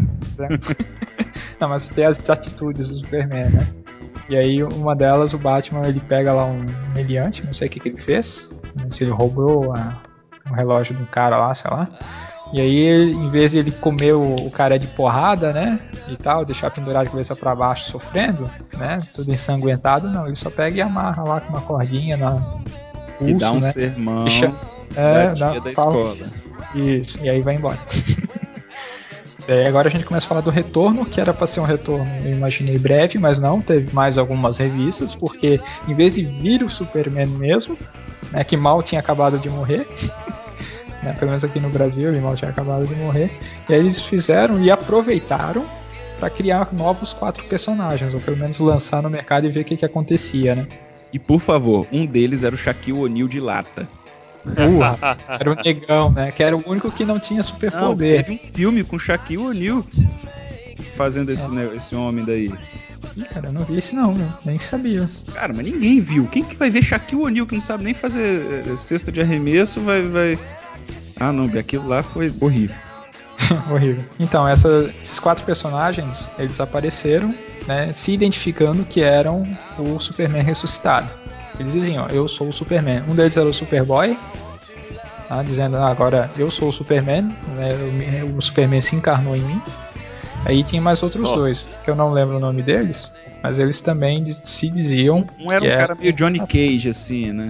Não, mas tem as atitudes do Superman, né? E aí uma delas, o Batman, ele pega lá um meliante, não sei o que, que ele fez, não sei se ele roubou a, um relógio do cara lá, sei lá. E aí, em vez de ele comer o, o cara de porrada, né, e tal, deixar pendurado de cabeça pra baixo sofrendo, né, tudo ensanguentado, não, ele só pega e amarra lá com uma cordinha na pulso, e dá um né, sermão deixa, é, da tia dá, da fala, escola. Isso, e aí vai embora. É, agora a gente começa a falar do retorno, que era para ser um retorno, eu imaginei breve, mas não, teve mais algumas revistas, porque em vez de vir o Superman mesmo, né, que mal tinha acabado de morrer, né, pelo menos aqui no Brasil ele mal tinha acabado de morrer, e aí eles fizeram e aproveitaram para criar novos quatro personagens, ou pelo menos lançar no mercado e ver o que, que acontecia, né? E por favor, um deles era o Shaquille O'Neal de lata. Uh, era o negão, né? Que era o único que não tinha superpoder. Teve um filme com Shaquille O'Neal fazendo esse, né, esse homem daí. Ih, cara, eu não vi esse não, né? Nem sabia. Cara, mas ninguém viu. Quem que vai ver Shaquille O'Neal que não sabe nem fazer cesta de arremesso, vai... vai... Ah, não, aquilo lá foi horrível. Horrível. Então, essa, esses quatro personagens, eles apareceram, né, se identificando que eram o Superman ressuscitado. Eles diziam, ó, eu sou o Superman. Um deles era o Superboy, tá, dizendo, ah, agora eu sou o Superman, né, o, o Superman se encarnou em mim. Aí tinha mais outros Nossa. dois, que eu não lembro o nome deles, mas eles também se diziam... Um era um cara meio Johnny Cage, assim, né?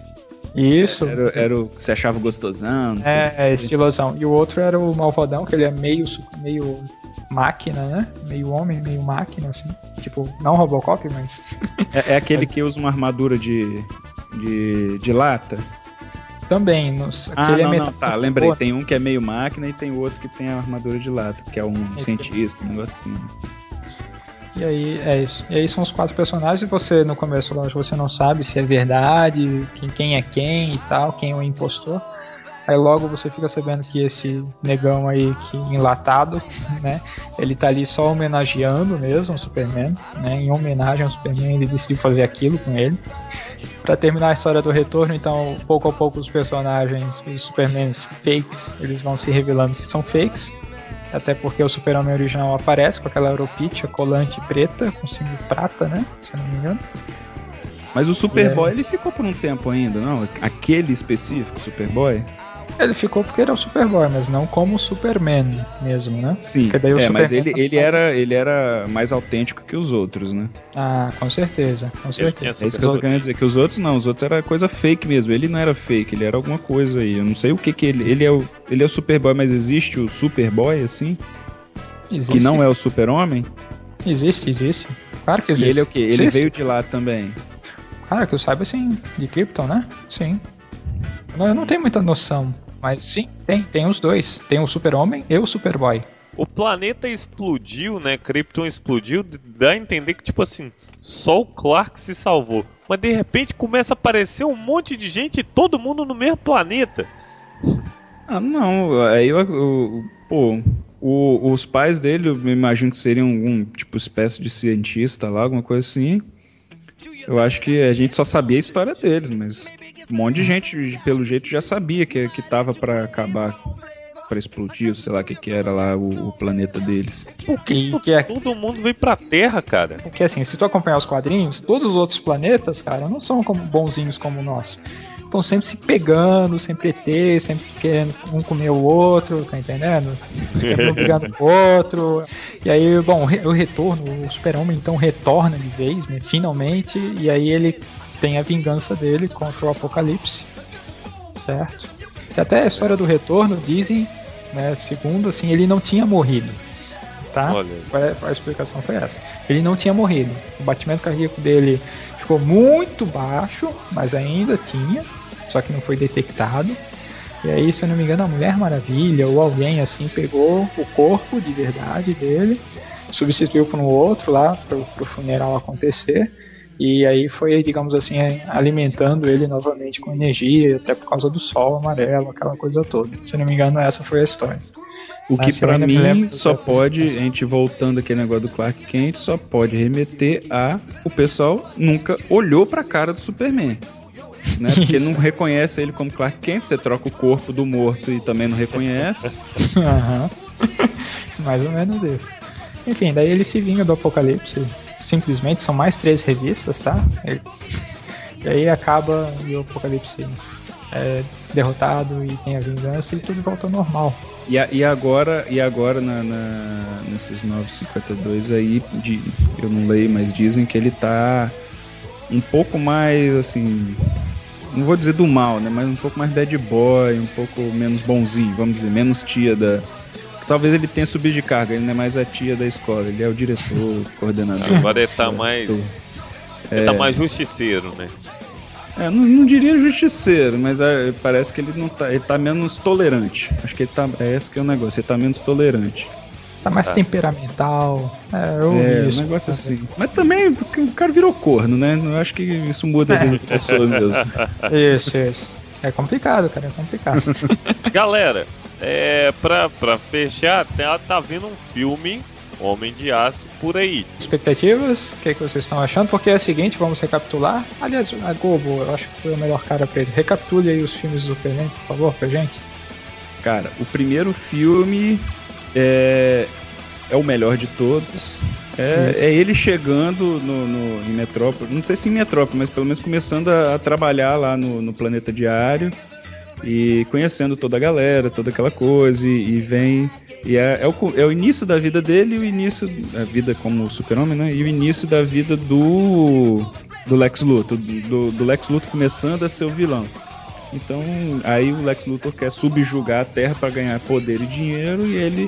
Isso. Era, era o que você achava gostosão, não sei. É, é, estilosão. E o outro era o malvadão, que ele é meio, meio máquina, né? Meio homem, meio máquina, assim. Tipo, não Robocop, mas... É, é aquele que usa uma armadura de, de, de lata? Também. Nos, ah, aquele não, é não, tá. Lembrei. Tem um que é meio máquina e tem o outro que tem a armadura de lata, que é um é cientista, um negócio assim. E aí, é isso. E aí são os quatro personagens e você, no começo, lógico, você não sabe se é verdade, quem, quem é quem e tal, quem é o impostor. Aí logo você fica sabendo que esse negão aí, que enlatado, né, ele tá ali só homenageando mesmo o Superman, né, em homenagem ao Superman ele decidiu fazer aquilo com ele. Pra terminar a história do retorno, então, pouco a pouco os personagens, os Supermans fakes, eles vão se revelando que são fakes. Até porque o Super-Homem original aparece com aquela Aeropeach, a colante preta, com símbolo prata, né? Se eu não me engano. Mas o Superboy, é... ele ficou por um tempo ainda, não? Aquele específico, Superboy? Ele ficou porque era o Superboy, mas não como o Superman mesmo, né? Sim, daí o é, mas Superman ele, ele, era, ele era mais autêntico que os outros, né? Ah, com certeza, com certeza. É isso que eu tô querendo dizer, que os outros não, os outros era coisa fake mesmo, ele não era fake, ele era alguma coisa aí, eu não sei o que que ele, ele é o, ele é o Superboy, mas existe o Superboy, assim? Existe. Que não é o Super-Homem? Existe, existe, claro que existe. E ele é o quê? Ele existe. Veio de lá também? Claro que eu saiba, sim, de Krypton, né? Sim. Eu não tenho muita noção, mas sim, tem, tem os dois. Tem o Super-Homem e o Superboy. O planeta explodiu, né? Krypton explodiu, dá a entender que, tipo assim, só o Clark se salvou. Mas de repente começa a aparecer um monte de gente e todo mundo no mesmo planeta. Ah, não, aí eu, eu, pô, o, os pais dele, eu imagino que seriam algum, tipo, espécie de cientista lá, alguma coisa assim. Eu acho que a gente só sabia a história deles, mas um monte de gente, pelo jeito, já sabia que, que tava pra acabar, pra explodir, sei lá o que que era lá, o, o planeta deles. Porque que é... todo mundo veio pra Terra, cara. Porque assim, se tu acompanhar os quadrinhos, todos os outros planetas, cara, não são como bonzinhos como o nosso. Estão sempre se pegando, sempre E T, sempre querendo um comer o outro, tá entendendo? Sempre um brigando com o outro. E aí, bom, o retorno, o Super-Homem então retorna de vez, né? Finalmente, e aí ele tem a vingança dele contra o Apocalipse, certo? E até a história do retorno dizem, né, segundo, assim, ele não tinha morrido, tá? Olha. A explicação foi essa. Ele não tinha morrido. O batimento cardíaco dele ficou muito baixo, mas ainda tinha, só que não foi detectado. E aí, se eu não me engano, a Mulher Maravilha ou alguém assim pegou o corpo de verdade dele, substituiu por um outro lá para o funeral acontecer. E aí foi, digamos assim, alimentando ele novamente com energia, até por causa do sol amarelo, aquela coisa toda. Se eu não me engano, essa foi a história. O que pra mim só pode, a gente voltando aquele negócio do Clark Kent, só pode remeter a o pessoal nunca olhou pra cara do Superman, né? Porque não reconhece ele como Clark Kent, você troca o corpo do morto e também não reconhece. Aham. Mais ou menos isso. Enfim, daí ele se vinga do Apocalipse, simplesmente, são mais três revistas, tá? Ele... E aí acaba e o Apocalipse é derrotado e tem a vingança e tudo volta ao normal. E, a, e agora, e agora na, na, nesses novecentos e cinquenta e dois aí, de, eu não leio, mas dizem que ele tá um pouco mais, assim, não vou dizer do mal, né, mas um pouco mais bad boy, um pouco menos bonzinho, vamos dizer, menos tia da... Talvez ele tenha subido de carga, ele não é mais a tia da escola, ele é o diretor, coordenador. Agora ele tá mais... Ele é... tá mais justiceiro, né? É, não, não diria justiceiro, mas é, parece que ele não tá, ele tá menos tolerante. Acho que ele tá, é esse que é o negócio, ele tá menos tolerante. Tá mais ah. temperamental. É, eu é isso, um negócio assim. Mas também porque o cara virou corno, né? Eu acho que isso muda a vida da pessoa mesmo. Isso, isso. É complicado, cara, é complicado. Galera, é, pra, pra fechar, tá, tá vindo um filme Homem de Aço por aí. Expectativas? O que, é que vocês estão achando? Porque é o seguinte, vamos recapitular. Aliás, a Globo, eu acho que foi o melhor cara pra isso. Recapitule aí os filmes do Superman, por favor, pra gente. Cara, o primeiro filme é, é o melhor de todos. É, é ele chegando no, no, em Metrópole, não sei se em Metrópole, mas pelo menos começando a, a trabalhar lá no, no Planeta Diário e conhecendo toda a galera, toda aquela coisa, e, e vem... E é, é, o, é o início da vida dele e o início da vida como super-homem, né? E o início da vida do, do Lex Luthor, do, do Lex Luthor começando a ser o vilão. Então, aí o Lex Luthor quer subjugar a Terra para ganhar poder e dinheiro, e ele,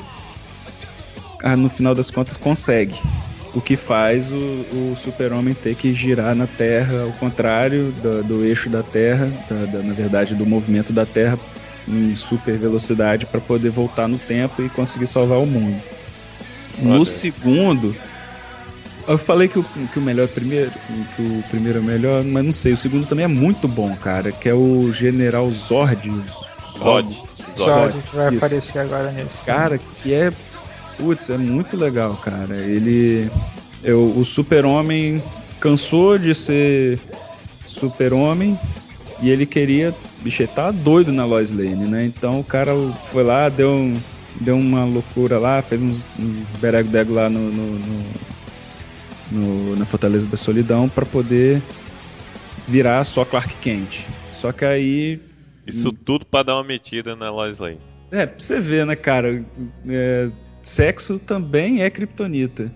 ah, no final das contas, consegue. O que faz o, o super-homem ter que girar na Terra ao contrário do, do eixo da Terra, da, da, na verdade, do movimento da Terra, em super velocidade para poder voltar no tempo e conseguir salvar o mundo. No okay. segundo, eu falei que o, que o melhor é primeiro, que o primeiro é melhor, mas não sei, o segundo também é muito bom, cara, que é o General Zord. Zod. Zod, Zod vai isso. aparecer agora nesse. Cara, que é, putz, é muito legal, cara. Ele, eu, o Super-Homem cansou de ser Super-Homem e ele queria... Bicho, ele tá doido na Lois Lane, né? Então o cara foi lá, deu, um, deu uma loucura lá, fez uns um berego-dego lá no, no, no, no, na Fortaleza da Solidão pra poder virar só Clark Kent. Só que aí... Isso tudo pra dar uma metida na Lois Lane. É, pra você ver, né, cara? É, sexo também é kryptonita.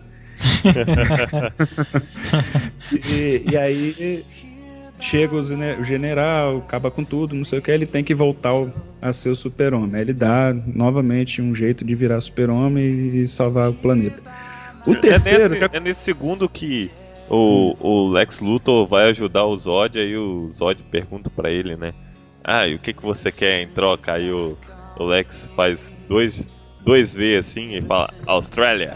e, e aí... Chega o general, acaba com tudo, não sei o que, ele tem que voltar a ser o super-homem. Ele dá novamente um jeito de virar super-homem e salvar o planeta. O terceiro... É nesse, já... é nesse segundo que o, o Lex Luthor vai ajudar o Zod, aí o Zod pergunta pra ele, né? Ah, e o que, que você quer em troca? Aí o, o Lex faz dois, dois V assim e fala, Austrália.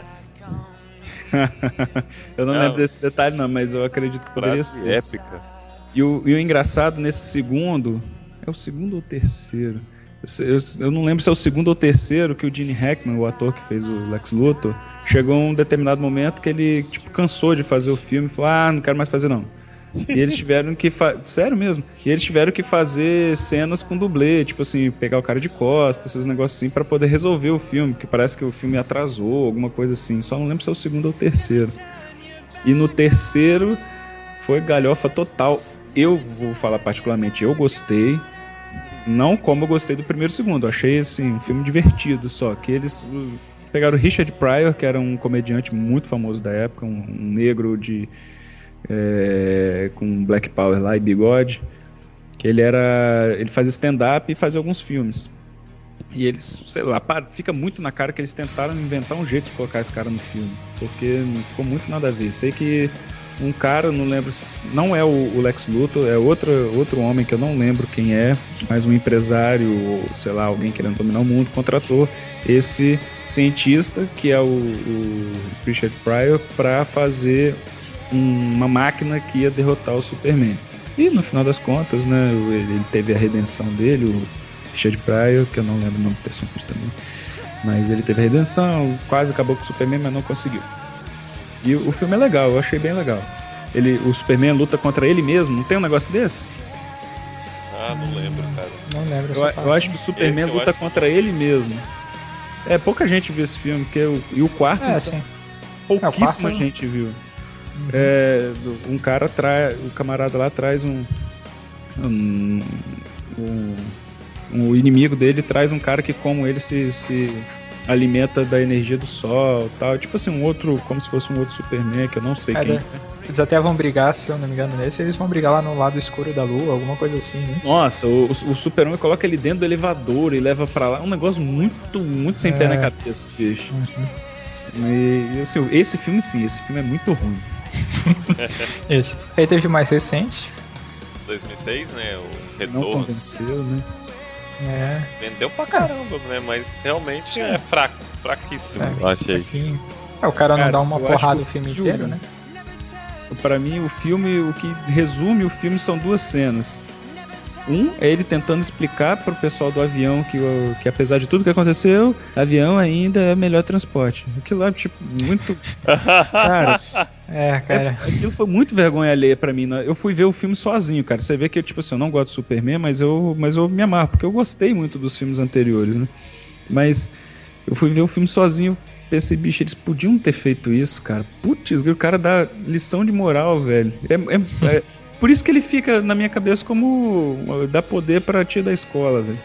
Eu não, não lembro desse detalhe não, mas eu acredito que poderia ser. Épica. E o, e o engraçado nesse segundo... É o segundo ou o terceiro? Eu, eu, eu não lembro se é o segundo ou o terceiro que o Gene Hackman, o ator que fez o Lex Luthor, chegou a um determinado momento que ele tipo, cansou de fazer o filme e falou, ah, não quero mais fazer não. E eles tiveram que... Fa- Sério mesmo? E eles tiveram que fazer cenas com dublê, tipo assim, pegar o cara de costas, esses negócios assim, pra poder resolver o filme, que parece que o filme atrasou, alguma coisa assim. Só não lembro se é o segundo ou o terceiro. E no terceiro foi galhofa total. Eu vou falar particularmente, eu gostei, não como eu gostei do primeiro e segundo, eu achei assim, um filme divertido só, que eles pegaram o Richard Pryor, que era um comediante muito famoso da época, um, um negro de é, com Black Power lá e bigode, que ele era, ele fazia stand-up e fazia alguns filmes, e eles, sei lá, fica muito na cara que eles tentaram inventar um jeito de colocar esse cara no filme, porque não ficou muito nada a ver, sei que um cara, não lembro, não é o, o Lex Luthor, é outro, outro homem que eu não lembro quem é, mas um empresário, ou sei lá, alguém querendo dominar o mundo, contratou esse cientista, que é o, o Richard Pryor, para fazer um, uma máquina que ia derrotar o Superman. E no final das contas, né, ele teve a redenção dele, o Richard Pryor, que eu não lembro o nome do personagem também, mas ele teve a redenção, quase acabou com o Superman, mas não conseguiu. E o filme é legal, eu achei bem legal. Ele, o Superman luta contra ele mesmo, não tem um negócio desse? Ah, não lembro, cara. Não lembro. Eu, eu acho que o Superman luta acho... contra ele mesmo. É, pouca gente viu esse filme, porque eu, e o quarto, é, então, pouquíssima é, quarto... gente viu. Uhum. É, um cara traz, o camarada lá traz um, um um, um, o inimigo dele traz um cara que, como ele, se, se alimenta da energia do sol e tal. Tipo assim, um outro, como se fosse um outro Superman, que eu não sei é, quem. Eles até vão brigar, se eu não me engano, nesse, eles vão brigar lá no lado escuro da lua, alguma coisa assim, né? Nossa, o, o Superman coloca ele dentro do elevador e leva pra lá. Um negócio muito, muito sem é. pé na cabeça, bicho. Uhum. E, assim, esse filme sim, esse filme é muito ruim. Esse. Aí teve mais recente. dois mil e seis, né? O Retorno. Não convenceu, né? É. Vendeu pra caramba, né? Mas realmente é fraco, fraquíssimo, é, eu achei. Enfim. É, o cara, cara não dá uma porrada o filme, filme inteiro, né? Pra mim, o filme, o que resume o filme são duas cenas. Um é ele tentando explicar pro pessoal do avião que, que apesar de tudo que aconteceu, avião ainda é o melhor transporte. Aquilo lá, tipo, muito... Cara, é, cara. É, aquilo foi muito vergonha alheia pra mim. Eu fui ver o filme sozinho, cara. Você vê que, tipo assim, eu não gosto de Superman, mas eu, mas eu me amarro, porque eu gostei muito dos filmes anteriores, né? Mas eu fui ver o filme sozinho, pensei, bicho, eles podiam ter feito isso, cara. Putz, o cara dá lição de moral, velho. É... é, é por isso que ele fica na minha cabeça como dá poder pra tia da escola, velho.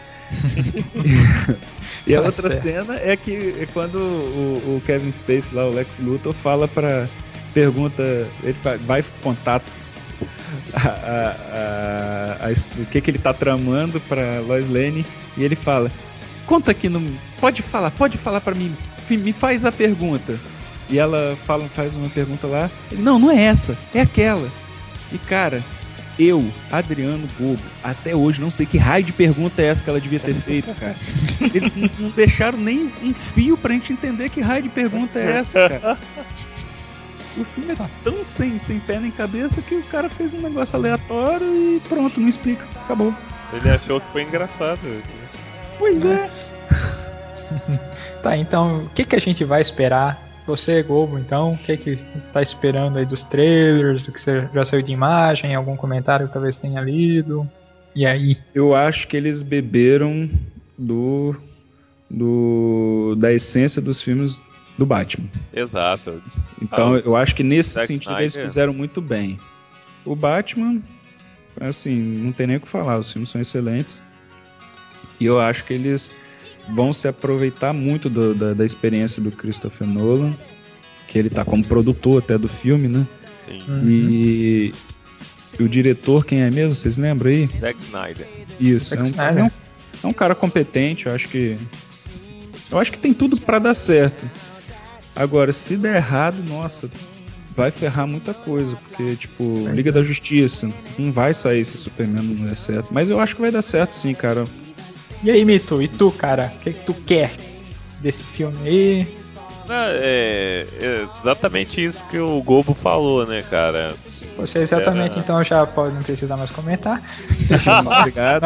E a outra cena é que é quando o, o Kevin Spacey lá, o Lex Luthor, fala pra... Pergunta... Ele vai contar a, a, a, a, o que que ele tá tramando pra Lois Lane e ele fala, conta aqui, no, pode falar, pode falar pra mim, me faz a pergunta. E ela fala, faz uma pergunta lá, ele, não, não é essa, é aquela. E cara, eu, Adriano Gobo, até hoje não sei que raio de pergunta é essa que ela devia ter feito, cara. Eles não, não deixaram nem um fio pra gente entender que raio de pergunta é essa, cara. O filme é tão sem, sem pé nem cabeça que o cara fez um negócio aleatório e pronto, não explica, acabou. Ele achou que foi engraçado. Pois é. é. Tá, então, o que, que a gente vai esperar? Você, Globo, então, o que que tá esperando aí dos trailers, do que você já saiu de imagem, algum comentário que talvez tenha lido? E aí? Eu acho que eles beberam do, do da essência dos filmes do Batman. Exato. Então, ah, eu acho que nesse Zack sentido Snyder. eles fizeram muito bem. O Batman, assim, não tem nem o que falar, os filmes são excelentes. E eu acho que eles vão se aproveitar muito do, da, da experiência do Christopher Nolan, que ele tá como produtor até do filme, né? Sim. E o diretor, quem é mesmo? Vocês lembram aí? Zack Snyder. Isso, Zack é um, Snyder. é, um, é um cara competente, eu acho que eu acho que tem tudo pra dar certo. Agora, se der errado, nossa, vai ferrar muita coisa, porque, tipo, Liga da Justiça, não vai sair se Superman não der certo. Mas eu acho que vai dar certo sim, cara. E aí, Mito, e tu, cara? O que, que tu quer desse filme aí? É, é exatamente isso que o Gobo falou, né, cara? Você exatamente, é, então já pode, não precisa mais comentar. Obrigado.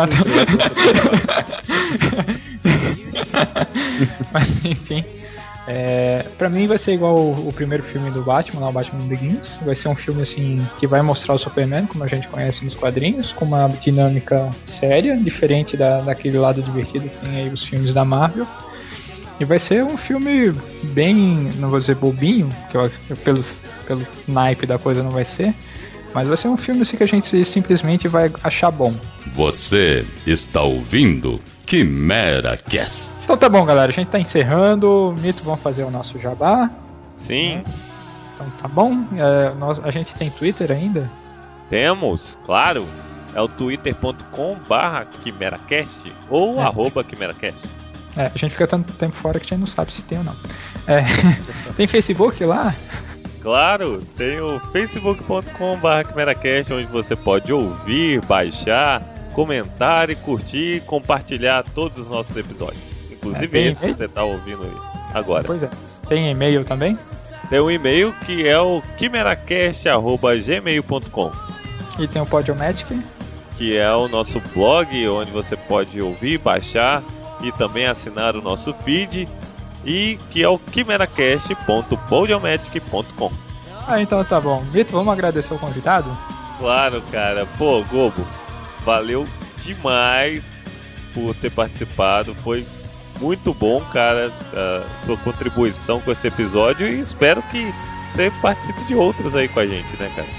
Mas enfim, é, pra mim vai ser igual o, o primeiro filme do Batman, lá, o Batman Begins. Vai ser um filme assim que vai mostrar o Superman como a gente conhece nos quadrinhos, com uma dinâmica séria, diferente da, daquele lado divertido que tem aí os filmes da Marvel. E vai ser um filme bem, não vou dizer bobinho, que eu, eu, pelo, pelo naipe da coisa não vai ser, mas vai ser um filme assim que a gente simplesmente vai achar bom. Você está ouvindo Quimera Cast. Então tá bom, galera, a gente tá encerrando. Mito, vamos fazer o nosso jabá. Sim. Né? Então tá bom. É, nós, a gente tem Twitter ainda? Temos, claro. É o twitter ponto com barra QuimeraCast ou é. arroba QuimeraCast. É, a gente fica tanto tempo fora que a gente não sabe se tem ou não. É, tem Facebook lá? Claro, tem o facebook ponto com barra QuimeraCast, onde você pode ouvir, baixar, comentar e curtir e compartilhar todos os nossos episódios. Inclusive é, esse que você está ouvindo aí agora. Pois é. Tem e-mail também? Tem um e-mail que é o quimeracast arroba gmail ponto com. E tem o Podiomatic, que é o nosso blog, onde você pode ouvir, baixar e também assinar o nosso feed, e que é o quimeracast ponto podiomatic ponto com. Ah, então tá bom. Mito, vamos agradecer o convidado? Claro, cara. Pô, Gobo, valeu demais por ter participado. Foi muito bom, cara, a sua contribuição com esse episódio, e espero que você participe de outros aí com a gente, né, cara?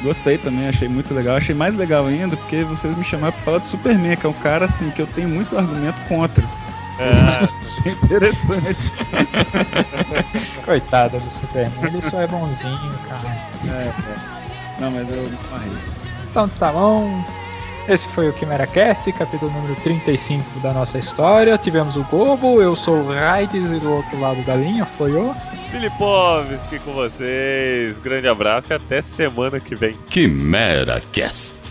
Gostei também, achei muito legal. Achei mais legal ainda porque vocês me chamaram pra falar de Superman, que é um cara assim que eu tenho muito argumento contra. É. Interessante. Coitado do Superman, ele só é bonzinho, cara. É, é. Não, mas eu me amarrei. Então tá bom. Esse foi o Quimera Cast, capítulo número trinta e cinco da nossa história. Tivemos o Gobo, eu sou o Raides e do outro lado da linha foi o Filipovski com vocês. Grande abraço e até semana que vem. Quimera Cast.